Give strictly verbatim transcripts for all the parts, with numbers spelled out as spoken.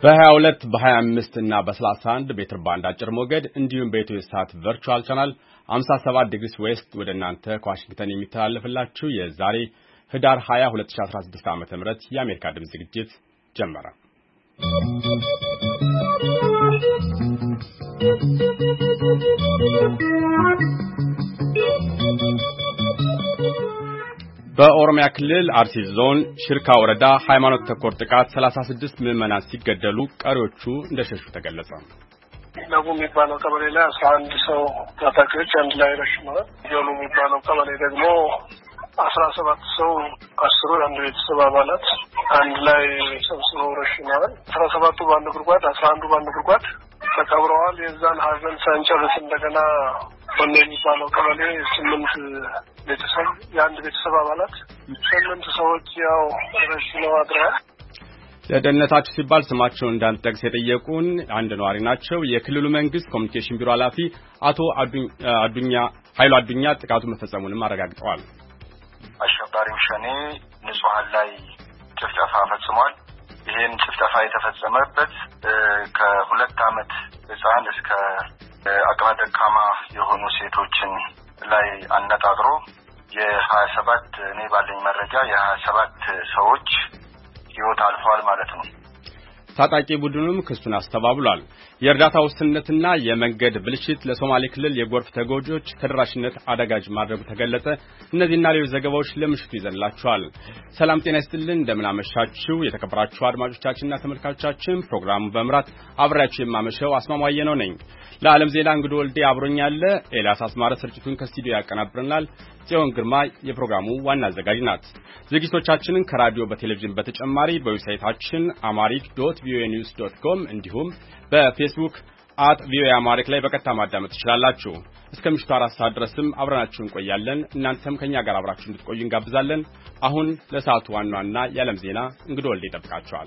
በ22 በ25 እና በ31 ሜትር ባንድ አጭር ሞገድ እንዲሁም በኢትዮ ሳት ቨርቹዋል ቻናል ሃምሳ ሰባት ዲግሪ ዌስት ወደ እናንተ ከዋሽንግተን የሚተላለፍላችሁ የዛሬ ህዳር ሃያ ሁለት ሺህ አስራ ስድስት ዓመተ ምህረት የአሜሪካ ድምጽ ዝግጅት ጀመረ። በኦሮሚያ ክልል አርሲ ዞን ሽርካ ወረዳ ሃይማኖት ተኮር ጥቃት ሰላሳ ስድስት ምዕመናን ሲገደሉ ቀሪዎቹ እንደሸሹ ተገለጸ። ለቡ የሚባለው ቀበሌ ላይ አስራ አንድ ሰው ታጣቂዎች አንድ ላይ ረሽነዋል። ጆኑ የሚባለው ቀበሌ ደግሞ አስራ ሰባት ሰው አስሩ አንድ ቤተሰብ አባላት አንድ ላይ ሰብስበው ረሽነዋል። አስራ ሰባቱ በአንድ ጉድጓድ አስራ አንዱ በአንድ ጉድጓድ ተቀብረዋል። የዛን ሀዘን ሳንጨርስ እንደገና ወንድ የሚባለው ቀበሌ ስምንት ቤተሰብ የአንድ ቤተሰብ አባላት ስምንት ሰዎች ያው ረሽነው አድረዋል። ለደህንነታቸው ሲባል ስማቸውን እንዳንጠቅስ የጠየቁን አንድ ነዋሪ ናቸው። የክልሉ መንግስት ኮሚኒኬሽን ቢሮ ኃላፊ አቶ አዱኛ ኃይሉ አዱኛ ጥቃቱ መፈጸሙንም አረጋግጠዋል። አሸባሪው ሸኔ ንጹሃን ላይ ጭፍጨፋ ፈጽሟል። ይሄን ጭፍጨፋ የተፈጸመበት ከሁለት ዓመት ህፃን እስከ አቅመ ደካማ የሆኑ ሴቶችን ላይ አነጣጥሮ የሀያ ሰባት እኔ ባለኝ መረጃ የሀያ ሰባት ሰዎች ህይወት አልፏል ማለት ነው። ታጣቂ ቡድኑም ክሱን አስተባብሏል። የእርዳታ ውስንነትና የመንገድ ብልሽት ለሶማሌ ክልል የጎርፍ ተጎጂዎች ተደራሽነት አደጋጅ ማድረጉ ተገለጸ። እነዚህና ሌሎች ዘገባዎች ለምሽቱ ይዘንላችኋል። ሰላም ጤና ይስጥልን፣ እንደምን አመሻችሁ የተከበራችሁ አድማጮቻችንና ተመልካቾቻችን። ፕሮግራሙን በመምራት አብራችሁ የማመሸው አስማማየ ነው ነኝ። ለዓለም ዜና እንግዶ ወልዴ አብሮኛል። ኤልያስ አስማረ ስርጭቱን ከስቱዲዮ ያቀናብረናል። ጽዮን ግርማ የፕሮግራሙ ዋና አዘጋጅ ናት። ዝግጅቶቻችንን ከራዲዮ በቴሌቪዥን በተጨማሪ በዌብሳይታችን አማሪክ ዶት ቪኦኤ ኒውስ ዶት ኮም እንዲሁም በፌስቡክ አት ቪኦኤ አማሪክ ላይ በቀጥታ ማዳመጥ ትችላላችሁ። እስከ ምሽቱ አራት ሰዓት ድረስም አብረናችሁ እንቆያለን። እናንተም ከኛ ጋር አብራችሁ እንድትቆዩ እንጋብዛለን። አሁን ለሰዓቱ ዋና ዋና የዓለም ዜና እንግዶ ወልዴ ይጠብቃችኋል።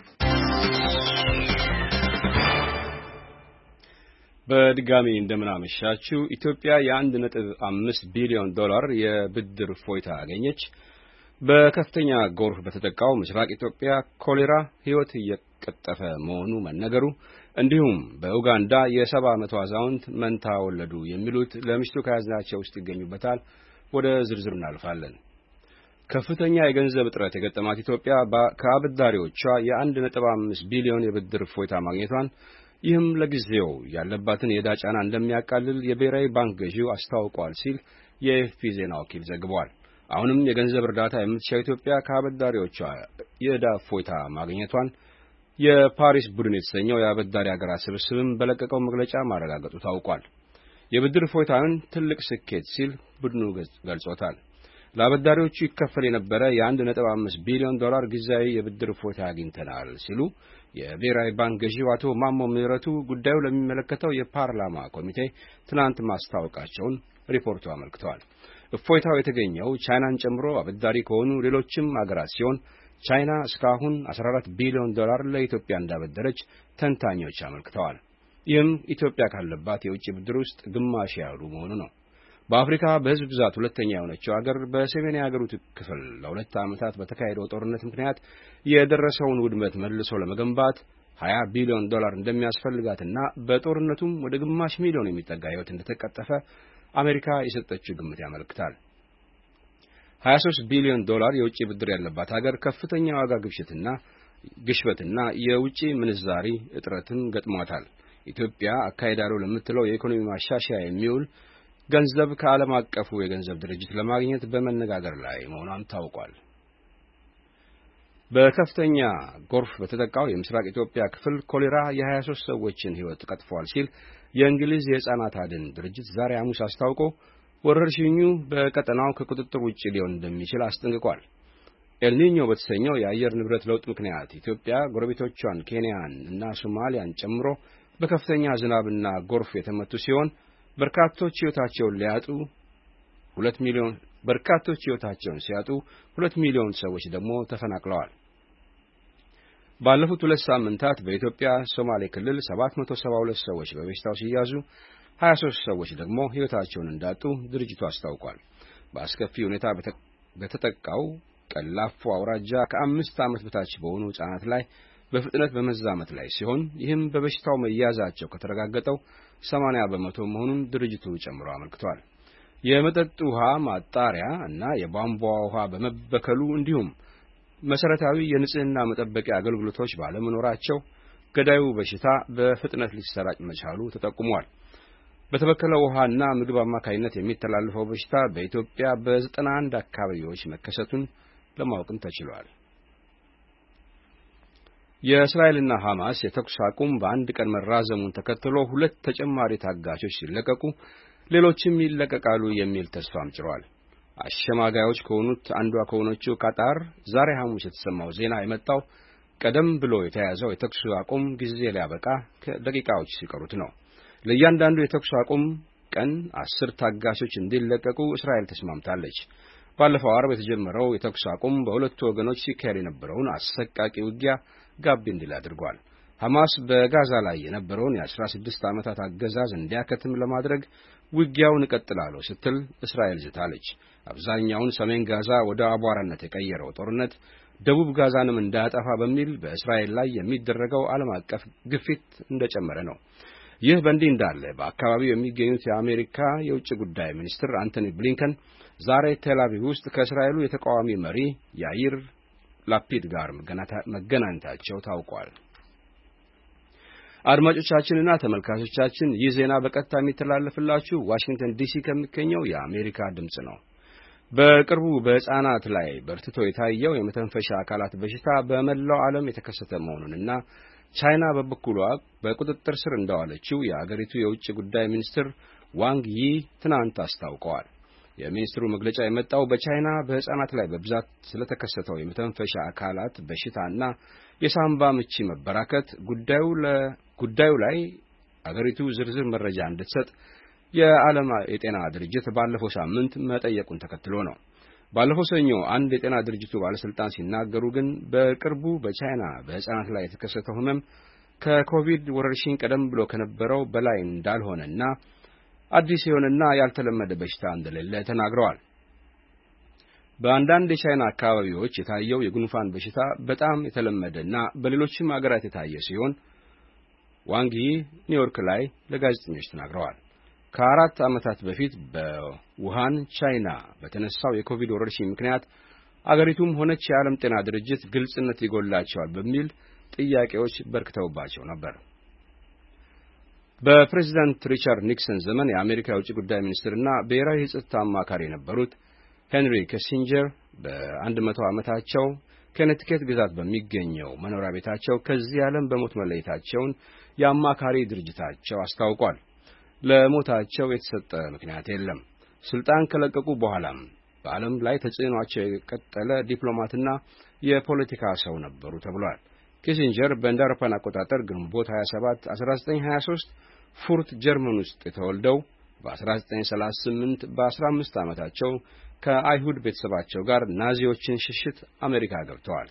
በድጋሚ እንደምን አመሻችሁ። ኢትዮጵያ የአንድ ነጥብ አምስት ቢሊዮን ዶላር የብድር እፎይታ አገኘች። በከፍተኛ ጎርፍ በተጠቃው ምስራቅ ኢትዮጵያ ኮሌራ ሕይወት እየቀጠፈ መሆኑ መነገሩ፣ እንዲሁም በኡጋንዳ የሰባ ዓመቱ አዛውንት መንታ ወለዱ የሚሉት ለምሽቱ ከያዝናቸው ውስጥ ይገኙበታል። ወደ ዝርዝሩ እናልፋለን። ከፍተኛ የገንዘብ እጥረት የገጠማት ኢትዮጵያ ከአበዳሪዎቿ የአንድ ነጥብ አምስት ቢሊዮን የብድር እፎይታ ማግኘቷን፣ ይህም ለጊዜው ያለባትን የዕዳ ጫና እንደሚያቃልል የብሔራዊ ባንክ ገዢው አስታውቋል ሲል የኤፍፒ ዜና ወኪል ዘግቧል። አሁንም የገንዘብ እርዳታ የምትሻው ኢትዮጵያ ከአበዳሪዎቿ የዕዳ እፎይታ ማግኘቷን የፓሪስ ቡድን የተሰኘው የአበዳሪ ሀገራት ስብስብም በለቀቀው መግለጫ ማረጋገጡ ታውቋል። የብድር እፎይታውን ትልቅ ስኬት ሲል ቡድኑ ገልጾታል። ለአበዳሪዎቹ ይከፈል የነበረ የአንድ ነጥብ አምስት ቢሊዮን ዶላር ጊዜያዊ የብድር እፎይታ አግኝተናል ሲሉ የብሔራዊ ባንክ ገዢው አቶ ማሞ ምህረቱ ጉዳዩ ለሚመለከተው የፓርላማ ኮሚቴ ትናንት ማስታወቃቸውን ሪፖርቱ አመልክተዋል። እፎይታው የተገኘው ቻይናን ጨምሮ አበዳሪ ከሆኑ ሌሎችም አገራት ሲሆን ቻይና እስካሁን አስራ አራት ቢሊዮን ዶላር ለኢትዮጵያ እንዳበደረች ተንታኞች አመልክተዋል። ይህም ኢትዮጵያ ካለባት የውጭ ብድር ውስጥ ግማሽ ያህሉ መሆኑ ነው። በአፍሪካ በሕዝብ ብዛት ሁለተኛ የሆነችው አገር በሰሜን የአገሪቱ ክፍል ለሁለት ዓመታት በተካሄደው ጦርነት ምክንያት የደረሰውን ውድመት መልሶ ለመገንባት ሀያ ቢሊዮን ዶላር እንደሚያስፈልጋትና በጦርነቱም ወደ ግማሽ ሚሊዮን የሚጠጋ ሕይወት እንደተቀጠፈ አሜሪካ የሰጠችው ግምት ያመለክታል። ሀያ ሦስት ቢሊዮን ዶላር የውጭ ብድር ያለባት ሀገር ከፍተኛ ዋጋ ግሽበትና ግሽበትና የውጭ ምንዛሪ እጥረትን ገጥሟታል። ኢትዮጵያ አካሄዳለሁ ለምትለው የኢኮኖሚ ማሻሻያ የሚውል ገንዘብ ከዓለም አቀፉ የገንዘብ ድርጅት ለማግኘት በመነጋገር ላይ መሆኗን ታውቋል። በከፍተኛ ጎርፍ በተጠቃው የምስራቅ ኢትዮጵያ ክፍል ኮሌራ የሀያ ሦስት ሰዎችን ሕይወት ቀጥፏል ሲል የእንግሊዝ የሕፃናት አድን ድርጅት ዛሬ ሐሙስ አስታውቆ ወረርሽኙ በቀጠናው ከቁጥጥር ውጭ ሊሆን እንደሚችል አስጠንቅቋል። ኤልኒኞ በተሰኘው የአየር ንብረት ለውጥ ምክንያት ኢትዮጵያ ጎረቤቶቿን ኬንያን እና ሶማሊያን ጨምሮ በከፍተኛ ዝናብና ጎርፍ የተመቱ ሲሆን በርካቶች ሕይወታቸውን ሊያጡ ሁለት ሚሊዮን በርካቶች ሕይወታቸውን ሲያጡ ሁለት ሚሊዮን ሰዎች ደግሞ ተፈናቅለዋል። ባለፉት ሁለት ሳምንታት በኢትዮጵያ ሶማሌ ክልል ሰባት መቶ ሰባ ሁለት ሰዎች በበሽታው ሲያዙ ሀያ ሦስት ሰዎች ደግሞ ሕይወታቸውን እንዳጡ ድርጅቱ አስታውቋል። በአስከፊ ሁኔታ በተጠቃው ቀላፎ አውራጃ ከአምስት ዓመት በታች በሆኑ ሕፃናት ላይ በፍጥነት በመዛመት ላይ ሲሆን ይህም በበሽታው መያዛቸው ከተረጋገጠው ሰማንያ በመቶ መሆኑን ድርጅቱ ጨምሮ አመልክቷል። የመጠጥ ውሃ ማጣሪያ እና የቧንቧ ውሃ በመበከሉ እንዲሁም መሰረታዊ የንጽህና መጠበቂያ አገልግሎቶች ባለመኖራቸው ገዳዩ በሽታ በፍጥነት ሊሰራጭ መቻሉ ተጠቁሟል። በተበከለ ውሃና ምግብ አማካይነት የሚተላለፈው በሽታ በኢትዮጵያ በዘጠና አንድ አካባቢዎች መከሰቱን ለማወቅም ተችሏል። የእስራኤልና ሐማስ የተኩስ አቁም በአንድ ቀን መራዘሙን ተከትሎ ሁለት ተጨማሪ ታጋቾች ሲለቀቁ ሌሎችም ይለቀቃሉ የሚል ተስፋም ጭሯል። አሸማጋዮች ከሆኑት አንዷ ከሆነችው ቃጣር ዛሬ ሐሙስ የተሰማው ዜና የመጣው ቀደም ብሎ የተያዘው የተኩስ አቁም ጊዜ ሊያበቃ ከደቂቃዎች ሲቀሩት ነው። ለእያንዳንዱ የተኩስ አቁም ቀን አስር ታጋቾች እንዲለቀቁ እስራኤል ተስማምታለች። ባለፈው ዓርብ የተጀመረው የተኩስ አቁም በሁለቱ ወገኖች ሲካሄድ የነበረውን አሰቃቂ ውጊያ ጋብ እንዲል አድርጓል። ሐማስ በጋዛ ላይ የነበረውን የአስራ ስድስት ዓመታት አገዛዝ እንዲያከትም ለማድረግ ውጊያውን እቀጥላለሁ ስትል እስራኤል ዝታለች። አብዛኛውን ሰሜን ጋዛ ወደ አቧራነት የቀየረው ጦርነት ደቡብ ጋዛንም እንዳያጠፋ በሚል በእስራኤል ላይ የሚደረገው ዓለም አቀፍ ግፊት እንደጨመረ ነው። ይህ በእንዲህ እንዳለ በአካባቢው የሚገኙት የአሜሪካ የውጭ ጉዳይ ሚኒስትር አንቶኒ ብሊንከን ዛሬ ቴል አቪቭ ውስጥ ከእስራኤሉ የተቃዋሚ መሪ ያይር ላፒድ ጋር መገናኘታቸው ታውቋል። አድማጮቻችንና ተመልካቾቻችን ይህ ዜና በቀጥታ የሚተላለፍላችሁ ዋሽንግተን ዲሲ ከሚገኘው የአሜሪካ ድምጽ ነው። በቅርቡ በሕፃናት ላይ በርትቶ የታየው የመተንፈሻ አካላት በሽታ በመላው ዓለም የተከሰተ መሆኑንና ቻይና በበኩሏ በቁጥጥር ስር እንዳዋለችው የአገሪቱ የውጭ ጉዳይ ሚኒስትር ዋንግ ይ ትናንት አስታውቀዋል። የሚኒስትሩ መግለጫ የመጣው በቻይና በሕፃናት ላይ በብዛት ስለተከሰተው የመተንፈሻ አካላት በሽታና የሳምባ ምች መበራከት ጉዳዩ ለጉዳዩ ላይ አገሪቱ ዝርዝር መረጃ እንድትሰጥ የዓለም የጤና ድርጅት ባለፈው ሳምንት መጠየቁን ተከትሎ ነው። ባለፈው ሰኞ አንድ የጤና ድርጅቱ ባለስልጣን ሲናገሩ ግን በቅርቡ በቻይና በሕፃናት ላይ የተከሰተው ህመም ከኮቪድ ወረርሽኝ ቀደም ብሎ ከነበረው በላይ እንዳልሆነና አዲስ የሆነና ያልተለመደ በሽታ እንደሌለ ተናግረዋል። በአንዳንድ የቻይና አካባቢዎች የታየው የጉንፋን በሽታ በጣም የተለመደና በሌሎችም አገራት የታየ ሲሆን ዋንጊ ኒውዮርክ ላይ ለጋዜጠኞች ተናግረዋል። ከአራት ዓመታት በፊት በውሃን ቻይና በተነሳው የኮቪድ ወረርሽኝ ምክንያት አገሪቱም ሆነች የዓለም ጤና ድርጅት ግልጽነት ይጎላቸዋል በሚል ጥያቄዎች በርክተውባቸው ነበር። በፕሬዝዳንት ሪቻርድ ኒክሰን ዘመን የአሜሪካ የውጭ ጉዳይ ሚኒስትርና ብሔራዊ የጸጥታ አማካሪ የነበሩት ሄንሪ ኪሲንጀር በአንድ መቶ ዓመታቸው ከኔቲኬት ግዛት በሚገኘው መኖሪያ ቤታቸው ከዚህ ዓለም በሞት መለየታቸውን የአማካሪ ድርጅታቸው አስታውቋል። ለሞታቸው የተሰጠ ምክንያት የለም። ስልጣን ከለቀቁ በኋላም በዓለም ላይ ተጽዕኗቸው የቀጠለ ዲፕሎማትና የፖለቲካ ሰው ነበሩ ተብሏል። ኪሲንጀር በእንደ አውሮፓውያን አቆጣጠር ግንቦት ሃያ ሰባት አስራ ዘጠኝ ሀያ ሶስት ፉርት ጀርመን ውስጥ የተወልደው በአስራ ዘጠኝ ሰላሳ ስምንት በአስራ አምስት ዓመታቸው ከአይሁድ ቤተሰባቸው ጋር ናዚዎችን ሽሽት አሜሪካ ገብተዋል።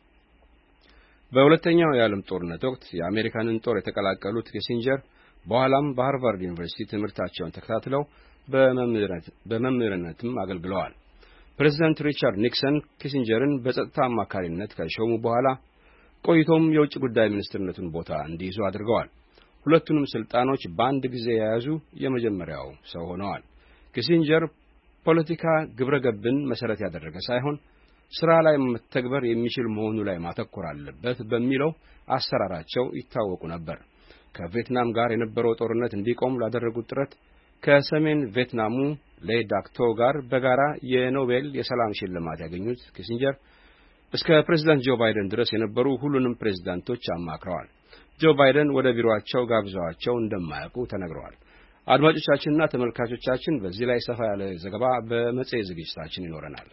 በሁለተኛው የዓለም ጦርነት ወቅት የአሜሪካንን ጦር የተቀላቀሉት ኪሲንጀር በኋላም በሃርቫርድ ዩኒቨርሲቲ ትምህርታቸውን ተከታትለው በመምህርነትም አገልግለዋል። ፕሬዝዳንት ሪቻርድ ኒክሰን ኪሲንጀርን በጸጥታ አማካሪነት ከሾሙ በኋላ ቆይቶም የውጭ ጉዳይ ሚኒስትርነቱን ቦታ እንዲይዙ አድርገዋል። ሁለቱንም ስልጣኖች በአንድ ጊዜ የያዙ የመጀመሪያው ሰው ሆነዋል። ኪሲንጀር ፖለቲካ ግብረገብን መሰረት ያደረገ ሳይሆን ስራ ላይ መተግበር የሚችል መሆኑ ላይ ማተኮር አለበት በሚለው አሰራራቸው ይታወቁ ነበር። ከቪየትናም ጋር የነበረው ጦርነት እንዲቆም ላደረጉት ጥረት ከሰሜን ቪየትናሙ ሌ ዳክ ቶ ጋር በጋራ የኖቤል የሰላም ሽልማት ያገኙት ኪሲንጀር እስከ ፕሬዝዳንት ጆ ባይደን ድረስ የነበሩ ሁሉንም ፕሬዝዳንቶች አማክረዋል። ጆ ባይደን ወደ ቢሮአቸው ጋብዘዋቸው እንደማያውቁ ተነግረዋል። አድማጮቻችንና ተመልካቾቻችን በዚህ ላይ ሰፋ ያለ ዘገባ በመጽሔት ዝግጅታችን ይኖረናል።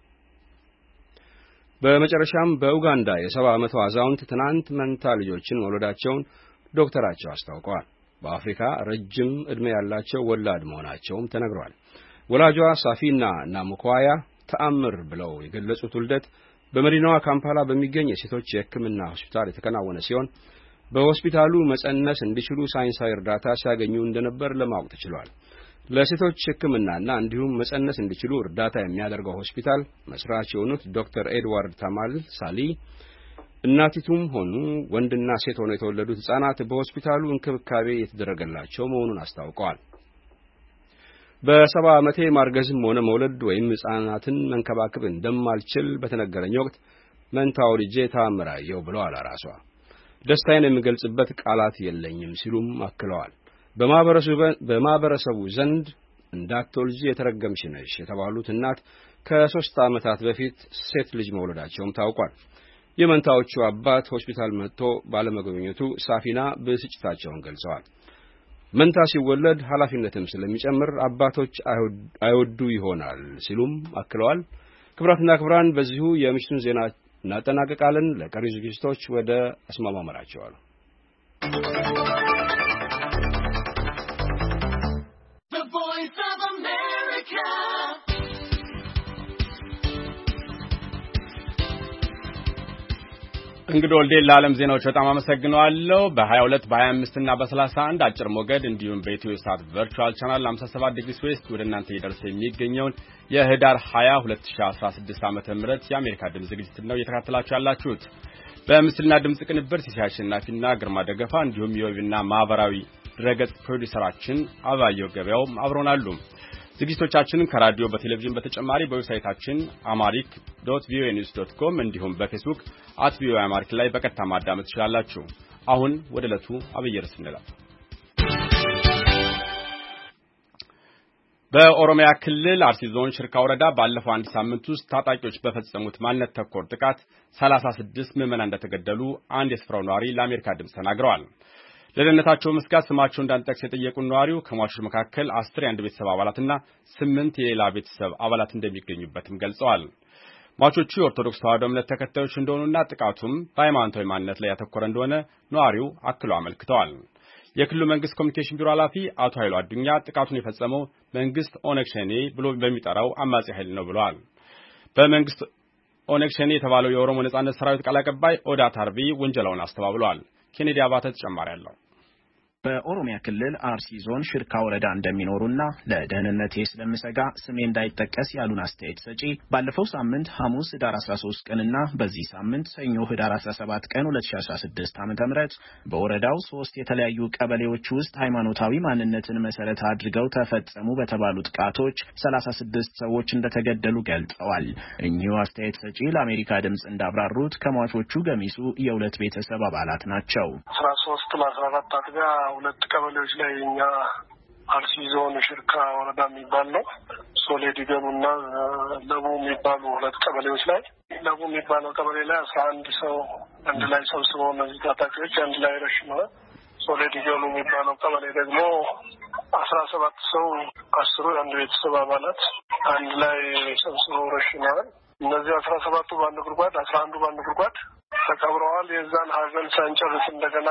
በመጨረሻም በኡጋንዳ የሰባ ዓመቷ አዛውንት ትናንት መንታ ልጆችን መውለዳቸውን ዶክተራቸው አስታውቀዋል። በአፍሪካ ረጅም ዕድሜ ያላቸው ወላድ መሆናቸውም ተነግሯል። ወላጇ ሳፊና ናሙኳያ ተአምር ብለው የገለጹት ውልደት በመዲናዋ ካምፓላ በሚገኝ የሴቶች የሕክምና ሆስፒታል የተከናወነ ሲሆን በሆስፒታሉ መጸነስ እንዲችሉ ሳይንሳዊ እርዳታ ሲያገኙ እንደነበር ለማወቅ ተችሏል። ለሴቶች ሕክምናና እንዲሁም መጸነስ እንዲችሉ እርዳታ የሚያደርገው ሆስፒታል መስራች የሆኑት ዶክተር ኤድዋርድ ታማል ሳሊ እናቲቱም ሆኑ ወንድና ሴት ሆነው የተወለዱት ህጻናት በሆስፒታሉ እንክብካቤ የተደረገላቸው መሆኑን አስታውቀዋል። በሰባ ዓመቴ ማርገዝም ሆነ መውለድ ወይም ህጻናትን መንከባከብ እንደማልችል በተነገረኝ ወቅት መንታው ልጄ ታምራየው ብለዋል አራሷ። ደስታዬን የምገልጽበት ቃላት የለኝም ሲሉም አክለዋል። በማህበረሰቡ ዘንድ እንዳትወልጂ የተረገምሽ ነሽ የተባሉት እናት ከሶስት ዓመታት በፊት ሴት ልጅ መውለዳቸውም ታውቋል። የመንታዎቹ አባት ሆስፒታል መጥቶ ባለመጎብኘቱ ሳፊና ብስጭታቸውን ገልጸዋል። መንታ ሲወለድ ኃላፊነትም ስለሚጨምር አባቶች አይወዱ ይሆናል ሲሉም አክለዋል። ክብራትና ክብራን በዚሁ የምሽቱን ዜና እናጠናቀቃለን። ለቀሪ ዝግጅቶች ወደ አስማማ መራቸዋለሁ። እንግዲህ ወልዴ ለዓለም ዜናዎች በጣም አመሰግናለሁ። በ22 በ25 እና በ31 አጭር ሞገድ እንዲሁም በኢትዮ ሳት ቨርቹዋል ቻናል ሃምሳ ሰባት ዲግሪ ዌስት ወደ እናንተ እየደረሰ የሚገኘውን የህዳር ሃያ ሁለት ሺህ አስራ ስድስት ዓመተ ምህረት የአሜሪካ ድምጽ ዝግጅት ነው እየተከታተላችሁ ያላችሁት። በምስልና ድምጽ ቅንብር ሲሳይ አሸናፊና ግርማ ደገፋ እንዲሁም የዌብና ማህበራዊ ድረገጽ ፕሮዲዩሰራችን አባየው ገበያው አብሮናሉ። ዝግጅቶቻችንን ከራዲዮ በቴሌቪዥን በተጨማሪ በዌብሳይታችን አማሪክ ዶት ቪኦኤ ኒውስ ዶት ኮም እንዲሁም በፌስቡክ አት ቪኦኤ አማሪክ ላይ በቀጥታ ማዳመጥ ትችላላችሁ። አሁን ወደ ዕለቱ አብይ ርዕስ እንላለን። በኦሮሚያ ክልል አርሲ ዞን ሽርካ ወረዳ ባለፈው አንድ ሳምንት ውስጥ ታጣቂዎች በፈጸሙት ማንነት ተኮር ጥቃት ሰላሳ ስድስት ምዕመናን እንደተገደሉ አንድ የስፍራው ነዋሪ ለአሜሪካ ድምጽ ተናግረዋል። ለደህንነታቸው መስጋት ስማቸው እንዳንጠቅስ የጠየቁ ነዋሪው ከሟቾች መካከል አስር የአንድ ቤተሰብ አባላትና ስምንት የሌላ ቤተሰብ አባላት እንደሚገኙበትም ገልጸዋል። ሟቾቹ የኦርቶዶክስ ተዋሕዶ እምነት ተከታዮች እንደሆኑና ጥቃቱም በሃይማኖታዊ ማንነት ላይ ያተኮረ እንደሆነ ነዋሪው አክለው አመልክተዋል። የክልሉ መንግስት ኮሚኒኬሽን ቢሮ ኃላፊ አቶ ኃይሉ አዱኛ ጥቃቱን የፈጸመው መንግስት ኦነግ ሸኔ ብሎ በሚጠራው አማጺ ኃይል ነው ብለዋል። በመንግስት ኦነግ ሸኔ የተባለው የኦሮሞ ነጻነት ሰራዊት ቃል አቀባይ ኦዳ ታርቢ ወንጀላውን አስተባብለዋል። ኬኔዲ አባተ ተጨማሪ አለው። በኦሮሚያ ክልል አርሲ ዞን ሽርካ ወረዳ እንደሚኖሩና ለደህንነቴ ስለምሰጋ ስሜ እንዳይጠቀስ ያሉን አስተያየት ሰጪ ባለፈው ሳምንት ሐሙስ ህዳር አስራ ሶስት ቀንና በዚህ ሳምንት ሰኞ ህዳር አስራ ሰባት ቀን ሁለት ሺህ አስራ ስድስት ዓመተ ምህረት በወረዳው ሶስት የተለያዩ ቀበሌዎች ውስጥ ሃይማኖታዊ ማንነትን መሰረት አድርገው ተፈጸሙ በተባሉ ጥቃቶች ሰላሳ ስድስት ሰዎች እንደተገደሉ ገልጸዋል። እኚሁ አስተያየት ሰጪ ለአሜሪካ ድምጽ እንዳብራሩት ከሟቾቹ ገሚሱ የሁለት ቤተሰብ አባላት ናቸው። አስራ ሶስት ለአስራ አራት አጥቢያ ሁለት ቀበሌዎች ላይ እኛ አርሲ ዞን ሽርካ ወረዳ የሚባል ነው ሶሌዲ ገቡና ለቡ የሚባሉ ሁለት ቀበሌዎች ላይ ለቡ የሚባለው ቀበሌ ላይ አስራ አንድ ሰው አንድ ላይ ሰብስበው እነዚህ ታጣቂዎች አንድ ላይ ረሽነዋል። ሶሌዲ ገቡ የሚባለው ቀበሌ ደግሞ አስራ ሰባት ሰው አስሩ የአንድ ቤተሰብ አባላት አንድ ላይ ሰብስበው ረሽነዋል። እነዚህ አስራ ሰባቱ በአንድ ጉድጓድ አስራ አንዱ በአንድ ጉድጓድ ተቀብረዋል። የዛን ሀዘን ሳንጨርስ እንደገና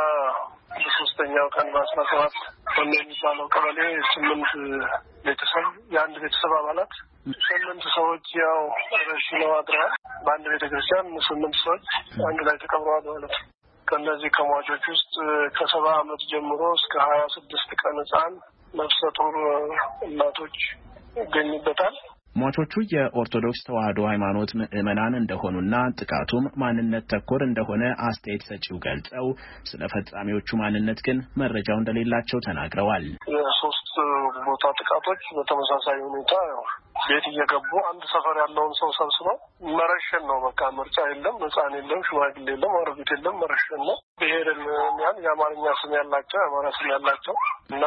በሶስተኛው ቀን በአስራ ሰባት በሚባለው ቀበሌ ስምንት ቤተሰብ የአንድ ቤተሰብ አባላት ስምንት ሰዎች ያው ረሽነው አድረዋል። በአንድ ቤተክርስቲያን ስምንት ሰዎች አንድ ላይ ተቀብረዋል ማለት ነው። ከእነዚህ ከሟቾች ውስጥ ከሰባ ዓመት ጀምሮ እስከ ሀያ ስድስት ቀን ህጻን ነፍሰ ጡር እናቶች ይገኙበታል። ሟቾቹ የኦርቶዶክስ ተዋሕዶ ሃይማኖት ምዕመናን እንደሆኑና ጥቃቱም ማንነት ተኮር እንደሆነ አስተያየት ሰጪው ገልጸው ስለ ፈጻሚዎቹ ማንነት ግን መረጃው እንደሌላቸው ተናግረዋል። የሶስት ቦታ ጥቃቶች በተመሳሳይ ሁኔታ ያው ቤት እየገቡ አንድ ሰፈር ያለውን ሰው ሰብስበው መረሸን ነው። በቃ ምርጫ የለም፣ ህጻን የለም፣ ሽማግሌ የለም፣ አሮጊት የለም፣ መረሸን ነው። ብሔርን ያን የአማርኛ ስም ያላቸው የአማራ ስም ያላቸው እና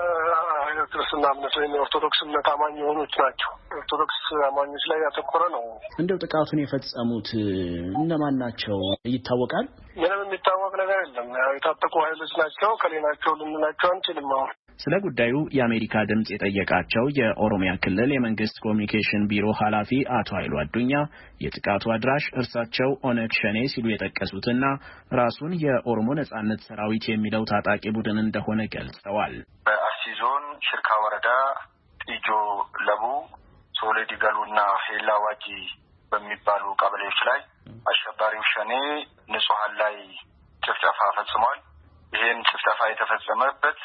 ክርስትና እምነት ወይም የኦርቶዶክስ እምነት አማኝ የሆኑት ናቸው። ኦርቶዶክስ አማኞች ላይ ያተኮረ ነው። እንደው ጥቃቱን የፈጸሙት እነማን ናቸው ይታወቃል? ምንም የሚታወቅ ነገር የለም። የታጠቁ ኃይሎች ናቸው። ከሌላቸው ልንላቸው አንችልም። አሁን ስለ ጉዳዩ የአሜሪካ ድምጽ የጠየቃቸው የኦሮሚያ ክልል የመንግስት ኮሚኒኬሽን ቢሮ ኃላፊ አቶ ኃይሉ አዱኛ የጥቃቱ አድራሽ እርሳቸው ኦነግ ሸኔ ሲሉ የጠቀሱትና ራሱን የኦሮሞ ነጻነት ሰራዊት የሚለው ታጣቂ ቡድን እንደሆነ ገልጸዋል። በአርሲ ዞን ሽርካ ወረዳ ጢጆ ለቡ ሶሌዲ ገሉና ሄላ ዋጂ በሚባሉ ቀበሌዎች ላይ አሸባሪው ሸኔ ንጹሃን ላይ ጭፍጨፋ ፈጽሟል። ይሄን ጭፍጨፋ የተፈጸመበት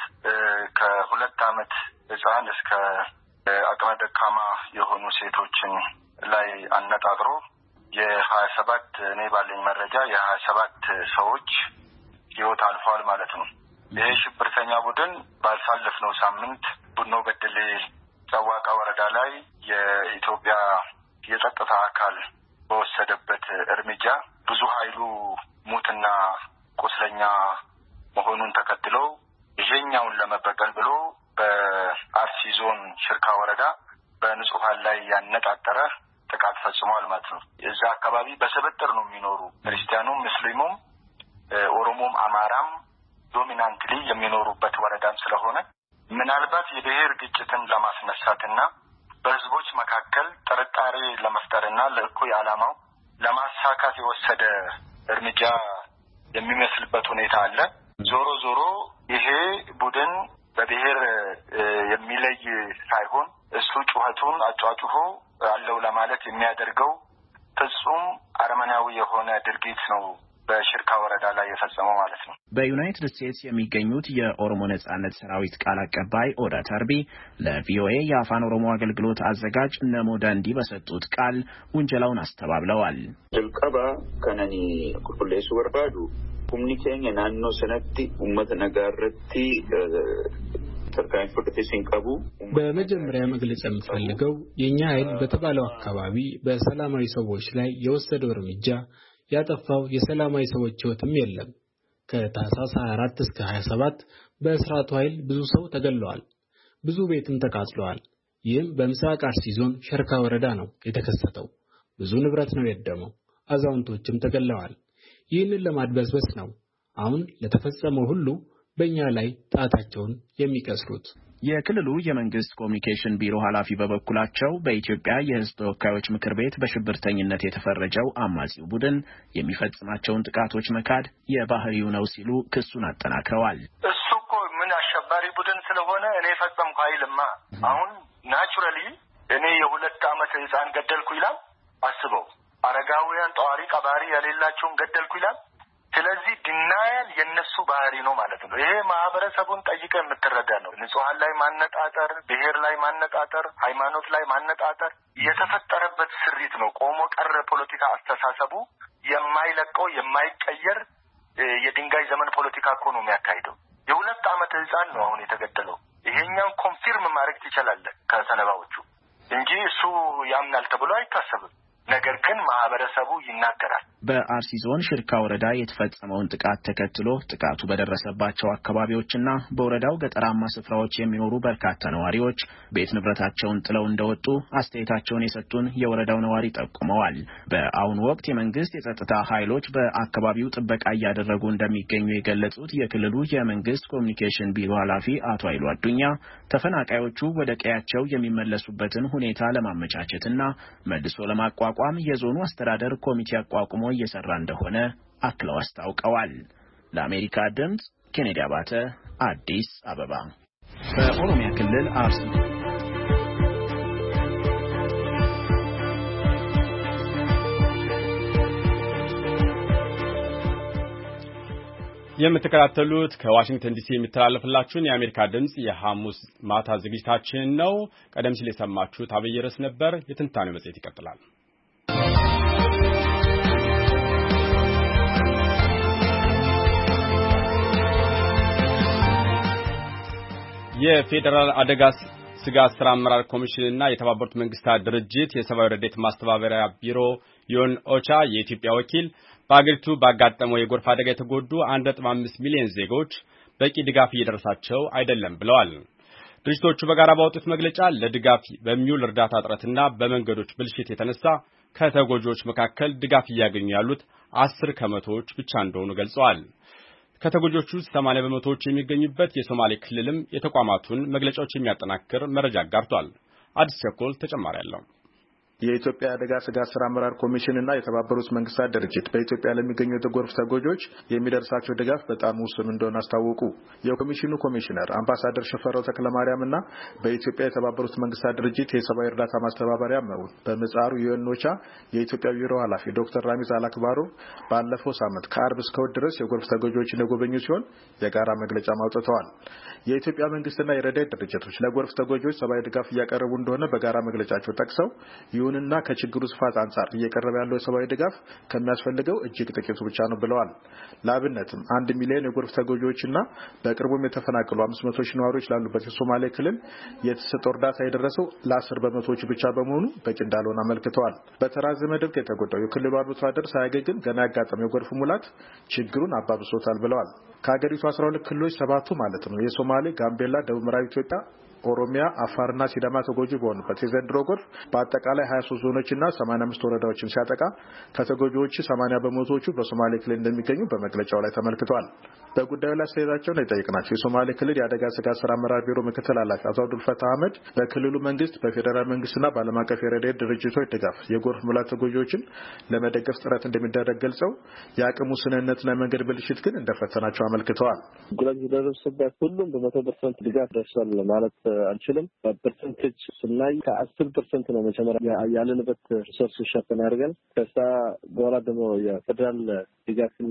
ከሁለት ዓመት ህጻን እስከ አቅመ ደካማ የሆኑ ሴቶችን ላይ አነጣጥሮ የሀያ ሰባት እኔ ባለኝ መረጃ የሀያ ሰባት ሰዎች ህይወት አልፏል ማለት ነው። ይህ ሽብርተኛ ቡድን ባሳለፍነው ሳምንት ቡኖ በደሌ ጨዋቃ ወረዳ ላይ የኢትዮጵያ የጸጥታ አካል በወሰደበት እርምጃ ብዙ ኃይሉ ሙትና ቁስለኛ መሆኑን ተከትሎ ይሄኛውን ለመበቀል ብሎ በአርሲ ዞን ሽርካ ወረዳ በንጹሃን ላይ ያነጣጠረ ጥቃት ፈጽሟል ማለት ነው። እዛ አካባቢ በሰበጥር ነው የሚኖሩ ክርስቲያኑም ሙስሊሙም ኦሮሞም አማራም ዶሚናንትሊ የሚኖሩበት ወረዳም ስለሆነ ምናልባት የብሔር ግጭትን ለማስነሳትና በህዝቦች መካከል ጥርጣሬ ለመፍጠርና ለእኩይ ዓላማው ለማሳካት የወሰደ እርምጃ የሚመስልበት ሁኔታ አለ። ዞሮ ዞሮ ይሄ ቡድን በብሔር የሚለይ ሳይሆን እሱ ጩኸቱን አጫጭሆ አለው ለማለት የሚያደርገው ፍጹም አረመናዊ የሆነ ድርጊት ነው በሽርካ ወረዳ ላይ የፈጸመው ማለት ነው። በዩናይትድ ስቴትስ የሚገኙት የኦሮሞ ነጻነት ሰራዊት ቃል አቀባይ ኦዳ ተርቢ ለቪኦኤ የአፋን ኦሮሞ አገልግሎት አዘጋጅ ነሞ ዳንዲ በሰጡት ቃል ውንጀላውን አስተባብለዋል። ጀልቀባ ከነኒ ቁልቁሌሱ ወርባዱ ሁምኒ ኬኛ ናኖ ሰነቲ ኡመት ነጋረቲ በመጀመሪያ መግለጽ የምፈልገው የኛ ኃይል በተባለው አካባቢ በሰላማዊ ሰዎች ላይ የወሰደው እርምጃ ያጠፋው የሰላማዊ ሰዎች ህይወትም የለም። ከታህሳስ ሀያ አራት እስከ ሀያ ሰባት በእስራቱ ኃይል ብዙ ሰው ተገለዋል፣ ብዙ ቤትም ተቃጥለዋል። ይህም በምስራቅ አርሲ ዞን ሸርካ ወረዳ ነው የተከሰተው። ብዙ ንብረት ነው የደመው፣ አዛውንቶችም ተገለዋል። ይህንን ለማድበስበስ ነው አሁን ለተፈጸመው ሁሉ በእኛ ላይ ጣታቸውን የሚቀስሩት። የክልሉ የመንግስት ኮሙኒኬሽን ቢሮ ኃላፊ በበኩላቸው በኢትዮጵያ የህዝብ ተወካዮች ምክር ቤት በሽብርተኝነት የተፈረጀው አማጺው ቡድን የሚፈጽማቸውን ጥቃቶች መካድ የባህሪው ነው ሲሉ ክሱን አጠናክረዋል። እሱ እኮ ምን አሸባሪ ቡድን ስለሆነ እኔ ፈጸምኩ አይልማ። አሁን ናቹራሊ እኔ የሁለት ዓመት ህፃን ገደልኩ ይላል። አስበው አረጋውያን ጧሪ ቀባሪ የሌላቸውን ገደልኩ ይላል። ስለዚህ ዲናያል የነሱ ባህሪ ነው ማለት ነው። ይሄ ማህበረሰቡን ጠይቀ የምትረዳ ነው። ንጹሃን ላይ ማነጣጠር፣ ብሔር ላይ ማነጣጠር፣ ሃይማኖት ላይ ማነጣጠር የተፈጠረበት ስሪት ነው። ቆሞ ቀረ ፖለቲካ አስተሳሰቡ የማይለቀው የማይቀየር የድንጋይ ዘመን ፖለቲካ እኮ ነው የሚያካሂደው። የሁለት ዓመት ህፃን ነው አሁን የተገደለው። ይሄኛው ኮንፊርም ማድረግ ትችላለህ ከሰለባዎቹ እንጂ እሱ ያምናል ተብሎ አይታሰብም። ነገር ግን ማህበረሰቡ ይናገራል። በአርሲ ዞን ሽርካ ወረዳ የተፈጸመውን ጥቃት ተከትሎ ጥቃቱ በደረሰባቸው አካባቢዎችና በወረዳው ገጠራማ ስፍራዎች የሚኖሩ በርካታ ነዋሪዎች ቤት ንብረታቸውን ጥለው እንደወጡ አስተያየታቸውን የሰጡን የወረዳው ነዋሪ ጠቁመዋል። በአሁኑ ወቅት የመንግስት የጸጥታ ኃይሎች በአካባቢው ጥበቃ እያደረጉ እንደሚገኙ የገለጹት የክልሉ የመንግስት ኮሙኒኬሽን ቢሮ ኃላፊ አቶ ኃይሉ አዱኛ ተፈናቃዮቹ ወደ ቀያቸው የሚመለሱበትን ሁኔታ ለማመቻቸትና መልሶ ለማቋቋም የዞኑ አስተዳደር ኮሚቴ አቋቁሞ እየሰራ እንደሆነ አክለው አስታውቀዋል። ለአሜሪካ ድምጽ ኬኔዲ አባተ አዲስ አበባ። በኦሮሚያ ክልል አርሲ የምትከታተሉት ከዋሽንግተን ዲሲ የሚተላለፍላችሁን የአሜሪካ ድምጽ የሐሙስ ማታ ዝግጅታችን ነው። ቀደም ሲል የሰማችሁት አብይ ርዕስ ነበር። የትንታኔው መጽሔት ይቀጥላል። የፌዴራል አደጋ ስጋት ስራ አመራር ኮሚሽንና የተባበሩት መንግስታት ድርጅት የሰብአዊ ረድኤት ማስተባበሪያ ቢሮ ዩኤን ኦቻ የኢትዮጵያ ወኪል በአገሪቱ ባጋጠመው የጎርፍ አደጋ የተጎዱ አንድ ነጥብ አምስት ሚሊዮን ዜጎች በቂ ድጋፍ እየደረሳቸው አይደለም ብለዋል። ድርጅቶቹ በጋራ ባወጡት መግለጫ ለድጋፍ በሚውል እርዳታ እጥረትና በመንገዶች ብልሽት የተነሳ ከተጎጂዎች መካከል ድጋፍ እያገኙ ያሉት አስር ከመቶዎች ብቻ እንደሆኑ ገልጸዋል። ከተጎጂዎቹ ሰማንያ በመቶዎች የሚገኙበት የሶማሌ ክልልም የተቋማቱን መግለጫዎች የሚያጠናክር መረጃ አጋርቷል። አዲስ ቸኮል ተጨማሪ አለው። የኢትዮጵያ አደጋ ስጋት ስራ አመራር ኮሚሽንና የተባበሩት መንግስታት ድርጅት በኢትዮጵያ ለሚገኙ የጎርፍ ተጎጂዎች የሚደርሳቸው ድጋፍ በጣም ውስን እንደሆነ አስታወቁ። የኮሚሽኑ ኮሚሽነር አምባሳደር ሽፈራው ተክለማርያምና በኢትዮጵያ የተባበሩት መንግስታት ድርጅት የሰብአዊ እርዳታ ማስተባበሪያ መውን በመጻሩ ዩኤን ኦቻ የኢትዮጵያ ቢሮ ኃላፊ ዶክተር ራሚዝ አላክባሩ ባለፈው ሳምንት ከአርብ እስከ እሁድ ድረስ የጎርፍ ተጎጂዎችን የጎበኙ ሲሆን የጋራ መግለጫ ማውጥተዋል። የኢትዮጵያ መንግስትና የረድኤት ድርጅቶች ለጎርፍ ተጎጂዎች ሰብአዊ ድጋፍ እያቀረቡ እንደሆነ በጋራ መግለጫቸው ጠቅሰው ይሁንና ከችግሩ ስፋት አንጻር እየቀረበ ያለው የሰብአዊ ድጋፍ ከሚያስፈልገው እጅግ ጥቂቱ ብቻ ነው ብለዋል። ለአብነትም አንድ ሚሊዮን የጎርፍ ተጎጂዎችና በቅርቡም የተፈናቀሉ አምስት መቶ ሺህ ነዋሪዎች ላሉበት የሶማሌ ክልል የተሰጠው እርዳታ የደረሰው ለአስር በመቶዎቹ ብቻ በመሆኑ በቂ እንዳልሆነ አመልክተዋል። በተራዘመ ድርቅ የተጎዳው የክልሉ አርብቶ አደር ሳያገግም ገና ያጋጠመው የጎርፍ ሙላት ችግሩን አባብሶታል ብለዋል። ከሀገሪቱ አስራ ሁለት ክልሎች ሰባቱ ማለት ነው የሶማሌ፣ ጋምቤላ፣ ደቡብ ምዕራብ ኢትዮጵያ፣ ኦሮሚያ፣ አፋርና ሲዳማ ተጎጂ በሆኑበት የዘንድሮ ጎርፍ በአጠቃላይ ሀያ ሶስት ዞኖችና ሰማንያ አምስት ወረዳዎችን ሲያጠቃ ከተጎጂዎቹ ሰማንያ በመቶዎቹ በሶማሌ ክልል እንደሚገኙ በመግለጫው ላይ ተመልክቷል። በጉዳዩ ላይ አስተያየታቸውን የጠየቅናቸው የሶማሌ ክልል የአደጋ ስጋት ስራ አመራር ቢሮ ምክትል ኃላፊ አቶ አብዱልፈታህ አህመድ በክልሉ መንግስት በፌዴራል መንግስትና በዓለም አቀፍ የረድኤት ድርጅቶች ድጋፍ የጎርፍ ሙላት ተጎጂዎችን ለመደገፍ ጥረት እንደሚደረግ ገልጸው የአቅም ውስንነትና የመንገድ ብልሽት ግን እንደፈተናቸው አመልክተዋል። ጉዳት የደረሰበት ሁሉም በመቶ ፐርሰንት ድጋፍ ደርሷል ማለት አንችልም። በፐርሰንቴጅ ስናይ ከአስር ፐርሰንት ነው መጀመሪያ ያለንበት ሪሶርስ ሸፈን አድርገን ከዛ በኋላ ደግሞ የፌዴራል ድጋፍና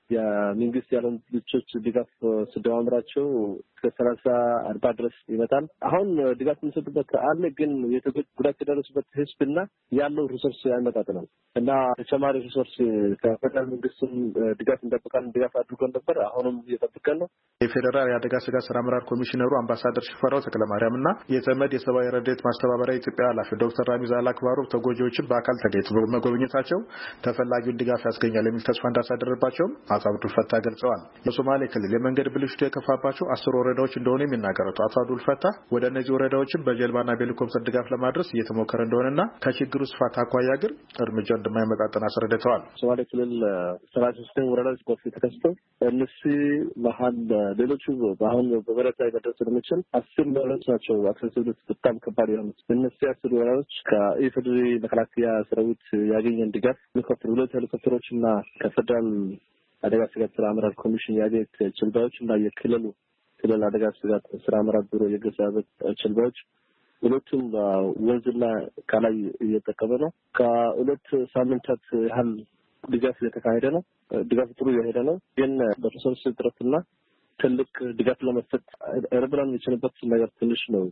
የመንግስት ያሉን ልጆች ድጋፍ ስደዋምራቸው ከሰላሳ አርባ ድረስ ይመጣል። አሁን ድጋፍ የሚሰጡበት አለ፣ ግን ጉዳት የደረሰበት ህዝብና ያለው ሪሶርስ አይመጣጥንም እና ተጨማሪ ሪሶርስ ከፌዴራል መንግስትም ድጋፍ እንደጠበቀን ድጋፍ አድርጎን ነበር። አሁንም እየጠበቀን ነው። የፌዴራል የአደጋ ስጋት ስራ አመራር ኮሚሽነሩ አምባሳደር ሽፈራው ተክለማርያም እና የተመድ የሰብአዊ ረድኤት ማስተባበሪያ ኢትዮጵያ ኃላፊ ዶክተር ራሚዝ አላክባሩ ተጎጂዎችን በአካል ተገኝተው በመጎብኘታቸው ተፈላጊውን ድጋፍ ያስገኛል የሚል ተስፋ እንዳሳደረባቸውም አቶ አብዱልፈታህ ገልጸዋል። በሶማሌ ክልል የመንገድ ብልሽቱ የከፋባቸው አስር ወረዳዎች እንደሆነ የሚናገሩት አቶ አብዱልፈታህ ወደ እነዚህ ወረዳዎችን በጀልባና በሄሊኮፕተር ድጋፍ ለማድረስ እየተሞከረ እንደሆነና ከችግሩ ስፋት አኳያ ግን እርምጃው እንደማይመጣጠን አስረድተዋል። ሶማሌ ክልል ሰላሳ ዘጠኝ ወረዳዎች ጎርፍ ተከስቶ እነዚህ መሀል ሌሎቹ አሁን በመሬት ላይ መድረስ ስለሚችል አስር ወረዳዎች ናቸው አክሰስብሊቲ በጣም ከባድ የሆኑት። እነዚህ አስር ወረዳዎች ከኢፌዴሪ መከላከያ ሰራዊት ያገኘን ድጋፍ ሄሊኮፕተር ሁለት ሄሊኮፕተሮች እና ከፌዴራል አደጋ ስጋት ስራ አመራር ኮሚሽን ያገኘት ችልባዎች እና የክልሉ ክልል አደጋ ስጋት ስራ አመራር ቢሮ የገዛበት ችልባዎች ሁለቱም ወንዝና ከላይ እየተጠቀመ ነው። ከሁለት ሳምንታት ያህል ድጋፍ እየተካሄደ ነው። ድጋፍ ጥሩ እየሄደ ነው። ግን በሪሶርስ እጥረትና ትልቅ ድጋፍ ለመስጠት ረብላን የችንበት ነገር ትንሽ ነው።